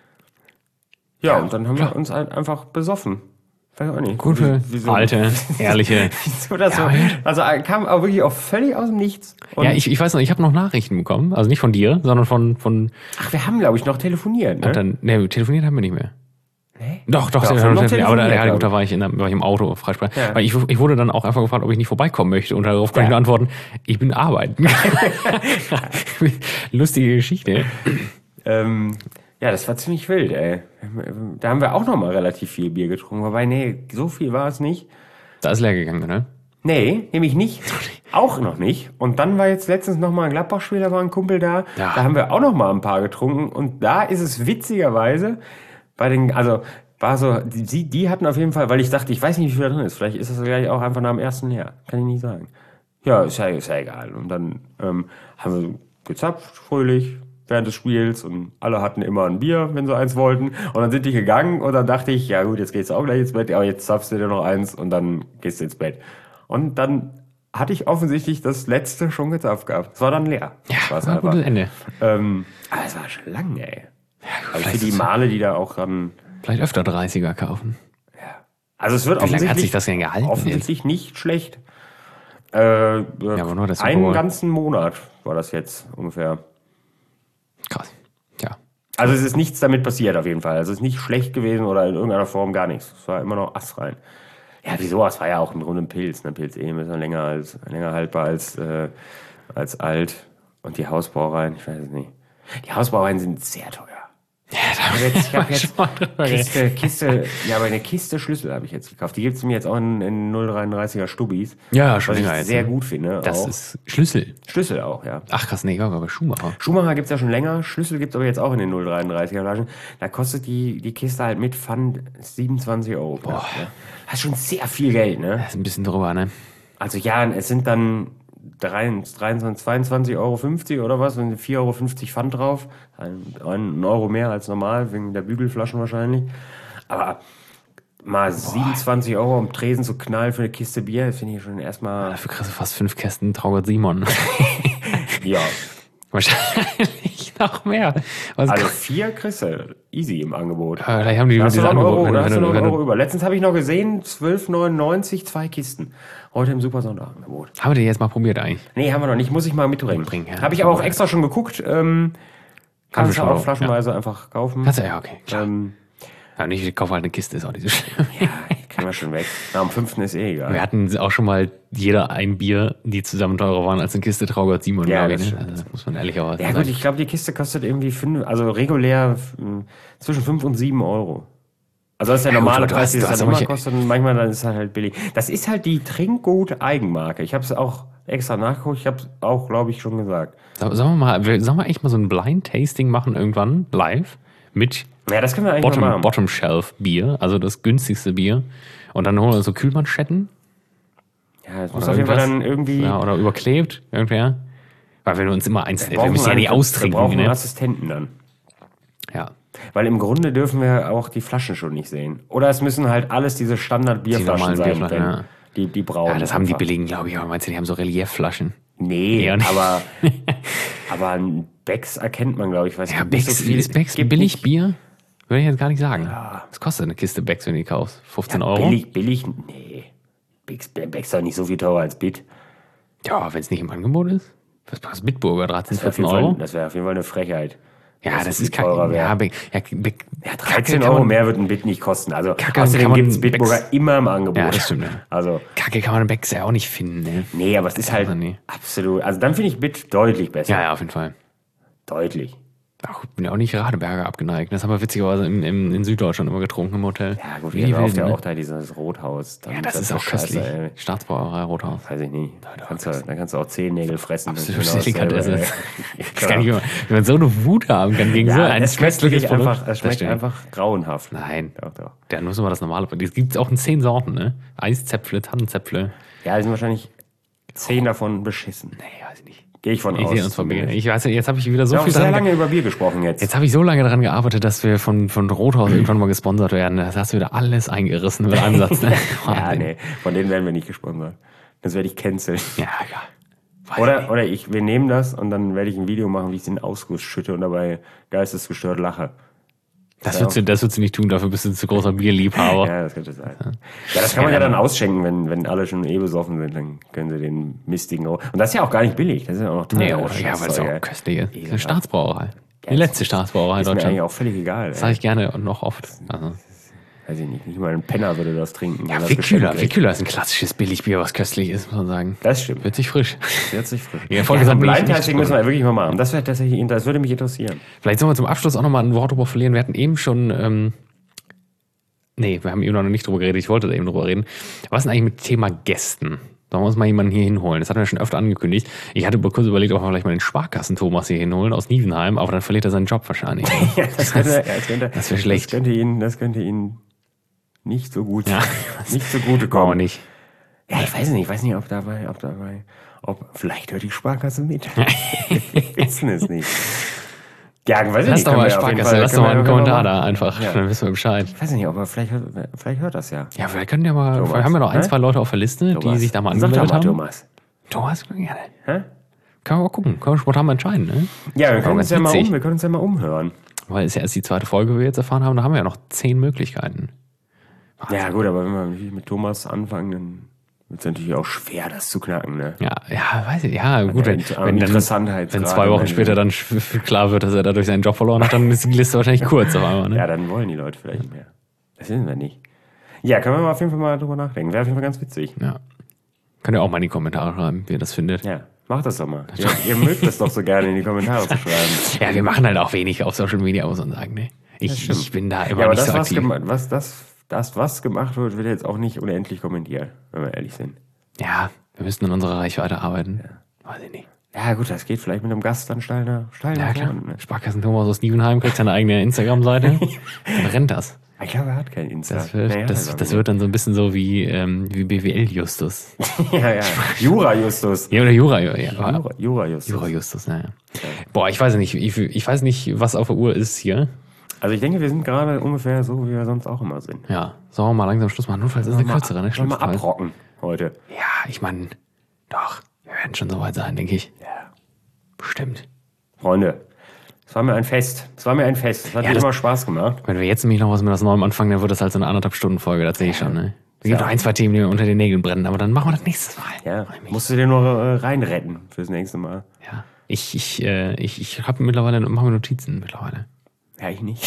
ja, ja und dann haben klar. wir uns halt einfach besoffen. Weiß auch nicht. Gute, wieso, alte, ehrliche. Wieso das ja, so? Also kam auch wirklich auch völlig aus dem Nichts. Und ja, ich, ich weiß noch, ich habe noch Nachrichten bekommen. Also nicht von dir, sondern von... von Ach, wir haben, glaube ich, noch telefoniert, ne? Dann, ne, telefoniert haben wir nicht mehr. Nee? Doch, doch, doch, doch doch aber da, ja, gut, da war ich, in, war ich im Auto freisprechen. Ja. Weil ich, ich wurde dann auch einfach gefragt, ob ich nicht vorbeikommen möchte. Und darauf konnte ja. ich nur antworten, ich bin arbeiten. Lustige Geschichte. ähm... Ja, das war ziemlich wild, ey. Da haben wir auch noch mal relativ viel Bier getrunken. Wobei, nee, so viel war es nicht. Da ist leer gegangen, ne? Nee, nämlich nicht. Auch noch nicht. Und dann war jetzt letztens noch mal ein Gladbach-Spiel, da war ein Kumpel da. Ja. Da haben wir auch noch mal ein paar getrunken. Und da ist es witzigerweise bei den, also war so, die, die hatten auf jeden Fall, weil ich dachte, ich weiß nicht, wie viel da drin ist. Vielleicht ist das gleich auch einfach nach dem ersten leer. Kann ich nicht sagen. Ja, ist ja, ist ja egal. Und dann ähm, haben wir gezapft, fröhlich, während des Spiels und alle hatten immer ein Bier, wenn sie eins wollten. Und dann sind die gegangen und dann dachte ich, ja gut, jetzt gehst du auch gleich ins Bett, aber jetzt zapfst du dir noch eins und dann gehst du ins Bett. Und dann hatte ich offensichtlich das letzte schon gezapft gehabt. Es war dann leer. Ja, das war ein gutes Ende. Ähm, aber es war schon lang, ey. Ja, also für die Male, die da auch dann... Vielleicht öfter dreißiger kaufen. Ja. Also es wird Wie offensichtlich, lange hat sich das denn gehalten offensichtlich jetzt? Nicht schlecht. Äh, ja, aber nur das einen ganzen Monat war das jetzt ungefähr. Krass, ja. Also es ist nichts damit passiert auf jeden Fall. Also es ist nicht schlecht gewesen oder in irgendeiner Form gar nichts. Es war immer noch astrein. Ja, wieso? Es war ja auch im Grunde ein Pilz. Ein Pilz eh ein bisschen länger, als, länger haltbar als, äh, als alt. Und die Hausbrauereien, ich weiß es nicht. Die Hausbauweine sind sehr teuer. Ja, da Ich habe jetzt, ich hab ich jetzt schon mal drüber geredet. Kiste, Kiste, ja, aber eine Kiste Schlüssel habe ich jetzt gekauft. Die gibt es mir jetzt auch in, in null Komma dreiunddreißiger Stubis. Ja, ja, schon was ich länger jetzt, sehr ne? gut finde. Das auch. ist Schlüssel. Schlüssel auch, ja. Ach krass, nee, aber Schumacher. Schumacher gibt es ja schon länger. Schlüssel gibt es aber jetzt auch in den null Komma dreiunddreißiger Flaschen. Da kostet die, die Kiste halt mit Pfand siebenundzwanzig Euro. Boah. Ne? Das ist schon sehr viel Geld, ne? Das ist ein bisschen drüber, ne? Also ja, es sind dann dreiundzwanzig, zweiundzwanzig Euro fünfzig oder was, wenn vier Euro fünfzig Pfand drauf. Ein, ein Euro mehr als normal, wegen der Bügelflaschen wahrscheinlich. Aber mal Boah. siebenundzwanzig Euro am Tresen zu knallen für eine Kiste Bier, finde ich schon erstmal... Dafür kriegst du fast fünf Kästen Traugott Simon. Ja. Wahrscheinlich noch mehr. Was Also vier kriegst du easy im Angebot. Äh, vielleicht haben die Da hast du diese noch einen Euro, Angebot, da hast du noch einen wenn, Euro wenn, über. Letztens habe ich noch gesehen, zwölf neunundneunzig, zwei Kisten. Heute im Super Sonderangebot. haben wir die jetzt mal probiert eigentlich? Nee, haben wir noch nicht. Muss ich mal mitbringen. Mitbringen, ja. Habe ich aber auch extra schon geguckt. Ähm, kannst du schon auch mal, flaschenweise einfach kaufen. Kannst du, ja, okay. Klar. Ähm, Ja, nicht, ich kaufe halt eine Kiste, ist auch nicht so schlimm. ja, kriegen wir schon weg. Na, am fünften ist eh egal. Wir hatten auch schon mal jeder ein Bier, die zusammen teurer waren als eine Kiste Traugott Simon, Ja, glaube das ich. Ne? stimmt. Also, das muss man ehrlicherweise Ja sagen. gut, ich glaube, die Kiste kostet irgendwie fünf, also regulär mh, zwischen fünf und sieben Euro. Also das ist der Ja, gut, normale aber du Preis, hast- die du das hast dann aber immer hier- kostet und manchmal dann ist es halt billig. Das ist halt die Trinkgut-Eigenmarke. Ich habe es auch extra nachgeguckt, ich habe es auch, glaube ich, schon gesagt. So- Sollen wir mal, wir- sollen wir echt mal so ein Blind-Tasting machen irgendwann, live, mit Ja, das können wir eigentlich mal Bottom, machen. Bottom Shelf Bier, also das günstigste Bier. Und dann holen wir so Kühlmanschetten. Ja, das muss Oder auf jeden Fall irgendwas. dann irgendwie... Ja, oder überklebt, irgendwer. Weil wenn wir uns immer eins, wir, brauchen müssen ja einen- nicht Wir austrinken, brauchen einen ne? Assistenten dann. Ja. Weil im Grunde dürfen wir auch die Flaschen schon nicht sehen. Oder es müssen halt alles diese Standard-Bierflaschen normalen sein, Bierflaschen, wenn ja. die, die brauchen. Ja, das haben die einfach. billigen, glaube ich, aber meinst du, die haben so Reliefflaschen? Nee, Eher nicht. aber, aber ein Becks erkennt man, glaube ich. Weiß Ja, gibt nicht Becks, so viel- ist Becks gibt billig nicht- Bier? Würde ich jetzt gar nicht sagen. Was kostet eine Kiste Becks, wenn du die kaufst? fünfzehn Ja, Euro? billig, billig, nee. Becks, Becks ist doch nicht so viel teurer als Bit. Ja, wenn es nicht im Angebot ist. Was kostet Bitburger? dreizehn, Das wäre auf, vierzehn jeden Fall- Euro? das wär auf jeden Fall eine Frechheit. Ja, dass das so ist viel teurer kacke. wär. Ja, Beck, ja, Beck, Ja, Kacke dreizehn kann Euro man- mehr wird ein Bit nicht kosten. Also Kacke kann außerdem man gibt es Bitburger Becks- immer im Angebot. Ja, das stimmt, ja. Also, Kacke kann man in Becks ja auch nicht finden, ne? nee, aber es ist halt aber nee. absolut. Also dann finde ich Bit deutlich besser. Ja, ja, auf jeden Fall. Deutlich. Ach, ich bin ja auch nicht Radeberger abgeneigt. Das haben wir witzigerweise in, in, in Süddeutschland immer getrunken im Hotel. Ja, gut, Wie ihr die kauft Wilden, ja ne? auch da dieses Rothaus. Dann Ja, das ist so auch scheiße, köstlich. ey. Staatsbrauerei Rothaus. Weiß ich nicht. Da doch kannst, du, da kannst du auch Zehennägel fressen. Absolut Genau Delikatesse. dasselbe, Ich ey. kann nicht, wie man, wie man so eine Wut haben kann gegen so Ja, ein es schmeckt köstliches wirklich Produkt. einfach, es Das schmeckt stimmt. einfach grauenhaft. Nein, Doch, doch. der muss immer das normale. Es gibt auch in zehn Sorten, ne? Eiszäpfle, Tannenzäpfle. Ja, die sind wahrscheinlich zehn davon beschissen. Nee, weiß ich nicht. Gehe ich von Ich aus. sehe uns vorbei. Ich weiß, jetzt habe ich wieder so Wir haben viel sehr dran lange über Bier gesprochen jetzt. Jetzt habe ich so lange daran gearbeitet, dass wir von, von Rothaus irgendwann mal gesponsert werden. Das hast du wieder alles eingerissen mit einem Satz. Ne? ja, Wahnsinn. nee, von denen werden wir nicht gesponsert. Das werde ich canceln. Ja, ja. Weiß Oder, nicht. oder ich, wir nehmen das und dann werde ich ein Video machen, wie ich den Ausguss schütte und dabei geistesgestört lache. Das würdest, du, das würdest du nicht tun, dafür bist du zu großer Bierliebhaber. Ja, das könnte sein. Ja, das kann man ja dann ausschenken, wenn, wenn alle schon eh besoffen sind, dann können sie den mistigen auch. Und das ist ja auch gar nicht billig, das ist ja auch noch teuer. Nee, das oder? Ja, weil es Scheißzeug, auch ey. köstlich ist. Das ist eine Ekelhaft. Staatsbrauerei. Die das letzte Staatsbrauerei in Ist mir eigentlich Deutschland. auch völlig egal. Das Ey. sage ich gerne und noch oft. Also. Weiß ich nicht, nicht mal ein Penner würde das trinken. wenn Ja, das Wickhüler. geschenkt kriegt. Wickhüler ist ein klassisches Billigbier, was köstlich ist, muss man sagen. Das stimmt. Wird sich frisch. Hört sich frisch. Ja, Ja, Folge so ein haben wir nicht- Blind-Tasting nicht müssen wir wirklich mal machen. Das, wäre tatsächlich, das würde mich interessieren. Vielleicht sollen wir zum Abschluss auch nochmal ein Wort drüber verlieren. Wir hatten eben schon, ähm, nee, wir haben eben noch nicht drüber geredet, ich wollte da eben drüber reden. Was ist denn eigentlich mit Thema Gästen? Sollen wir uns mal jemanden hier hinholen? Das hatten wir schon öfter angekündigt. Ich hatte kurz überlegt, ob wir vielleicht mal den Sparkassen-Thomas hier hinholen aus Nievenheim, aber dann verliert er seinen Job wahrscheinlich. Ja, das könnte, ja, das könnte, Das wäre schlecht. Das könnte ihn, das könnte ihn nicht so gut, Ja. nicht so gute Brauchen wir kommen. nicht. Ja, ich weiß nicht, ich weiß nicht, ob dabei, ob dabei, ob, vielleicht hört die Sparkasse mit. Wir wissen es nicht. Ja, weiß ich Lass nicht. doch können mal wir auf jeden Sparkasse, Fall- lass doch können mal einen wir- können wir Kommentar machen. da einfach, Ja. dann wissen wir Bescheid. Ich weiß nicht, aber vielleicht, hört- vielleicht hört das ja. Ja, wir können ja mal, Thomas, vielleicht haben wir noch ein, hä? zwei Leute auf der Liste, die Thomas. sich da mal Sag doch angemeldet mal, haben. Thomas. Thomas, gerne. Hä? Können wir mal gucken, können wir spontan mal entscheiden, ne? Ja, wir Aber können, uns ganz ja mal witzig. um, wir können uns ja mal umhören. Weil es ja erst die zweite Folge, die wir jetzt erfahren haben, da haben wir ja noch zehn Möglichkeiten. Ja, gut, aber wenn wir mit Thomas anfangen, dann wird es natürlich auch schwer, das zu knacken, ne? Ja, ja, weiß ich, ja, gut, wenn, der wenn, dann, Interessantheitsgrad wenn zwei Wochen am später Ende. dann sch- klar wird, dass er dadurch seinen Job verloren hat, dann ist die Liste wahrscheinlich kurz auf einmal, ne? Ja, dann wollen die Leute vielleicht nicht mehr. Das wissen wir nicht. Ja, können wir mal auf jeden Fall mal drüber nachdenken. Wäre auf jeden Fall ganz witzig. Ja. Könnt ihr auch mal in die Kommentare schreiben, wie ihr das findet. Ja. Macht das doch mal. Ihr, ihr mögt das doch so gerne in die Kommentare zu schreiben. Ja, wir machen halt auch wenig auf Social Media, muss man sagen. Ne? Ich, ich bin da immer Ja, aber nicht das, so was, aktiv. gema- was, das, das, was gemacht wird, wird jetzt auch nicht unendlich kommentiert, wenn wir ehrlich sind. Ja, wir müssen an unserer Reichweite arbeiten. Weiß ich nicht. Ja gut, das geht vielleicht mit einem Gast dann steil nach, steil Ja, nach klar. vorne. Ne? Sparkassen Thomas aus Nievenheim kriegt seine eigene Instagram-Seite. Dann rennt das. Ich glaube, er hat kein Insta. Das wird, Naja, das, glaub das ich wird dann so ein bisschen so wie, ähm, wie B W L-Justus. nicht. ja, ja. Jura-Justus. Ja, oder Jura, ja. Jura- Jura-Justus. Jura-Justus, naja. Boah, ich weiß nicht, ich, ich weiß nicht, was auf der Uhr ist hier. Also ich denke, wir sind gerade ungefähr so, wie wir sonst auch immer sind. Ja, sollen wir mal langsam Schluss machen. Notfalls ist es eine kürzere, ne? Sollen wir mal Schlimmstenfalls. abrocken heute. Ja, ich meine, doch, wir werden schon soweit sein, denke ich. Ja. Bestimmt. Freunde, es war mir ein Fest. Es war mir ein Fest. Es hat Ja, mir das- immer Spaß gemacht. Wenn wir jetzt nämlich noch was mit das Neuem anfangen, dann wird das halt so eine anderthalb Stunden Folge, das sehe ich schon, ne? Es gibt Ja. noch ein, zwei Themen, die mir unter den Nägeln brennen, aber dann machen wir das nächstes Mal. Ja, Freu mich. musst du dir nur äh, reinretten fürs nächste Mal. Ja. Ich, ich, äh, ich, ich habe mittlerweile, mache mir Notizen mittlerweile. Ja, ich nicht.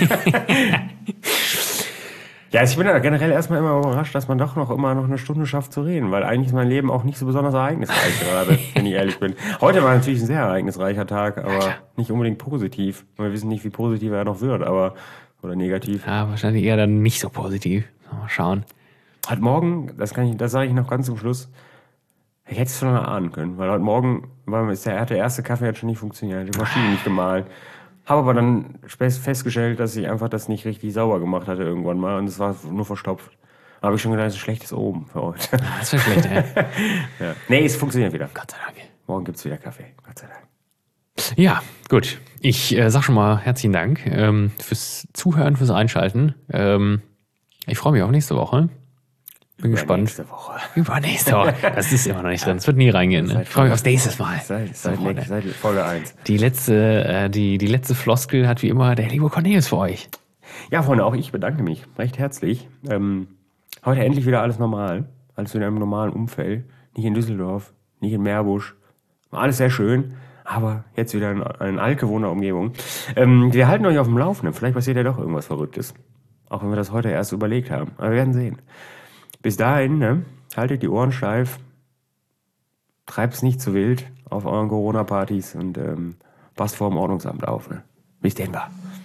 Ja, also ich bin ja generell erstmal immer überrascht, dass man doch noch immer noch eine Stunde schafft zu reden, weil eigentlich ist mein Leben auch nicht so besonders ereignisreich gerade, wenn ich ehrlich bin. Heute war natürlich ein sehr ereignisreicher Tag, aber nicht unbedingt positiv. Wir wissen nicht, wie positiv er noch wird, aber oder negativ. Ja, wahrscheinlich eher dann nicht so positiv. Mal schauen. Heute Morgen, das kann ich, das sage ich noch ganz zum Schluss, ich hätte es schon mal ahnen können, weil heute Morgen war, ist der, hat der erste Kaffee hat schon nicht funktioniert, die Maschine nicht gemahlen. Habe aber dann fest- festgestellt, dass ich einfach das nicht richtig sauber gemacht hatte irgendwann mal und es war nur verstopft. Da habe ich schon gedacht, das ist ein schlechtes Omen für heute. Das wäre schlecht, ey. Ja. Nee, es funktioniert wieder. Gott sei Dank. Morgen gibt's wieder Kaffee. Gott sei Dank. Ja, gut. Ich äh, sag schon mal herzlichen Dank ähm, fürs Zuhören, fürs Einschalten. Ähm, ich freue mich auf nächste Woche. Bin gespannt. Nächste Woche. Übernächste Woche. Das ist immer noch nicht drin. Es wird nie reingehen. Ne? Ich freue mich aufs nächste Mal. Seit, So, seit, Freunde. seit Folge eins. Die letzte, äh, die, die letzte Floskel hat wie immer der liebe Cornelius für euch. Ja, Freunde, auch ich bedanke mich recht herzlich. Ähm, heute endlich wieder alles normal. Alles wieder im normalen Umfeld. Nicht in Düsseldorf, nicht in Meerbusch. War alles sehr schön, aber jetzt wieder in, in altgewohnter Umgebung. Ähm, wir halten euch auf dem Laufenden. Vielleicht passiert ja doch irgendwas Verrücktes. Auch wenn wir das heute erst überlegt haben. Aber wir werden sehen. Bis dahin, ne, haltet die Ohren steif. Treibt's nicht zu wild auf euren Corona-Partys und ähm, passt vor dem Ordnungsamt auf. Ne? Bis denn, war.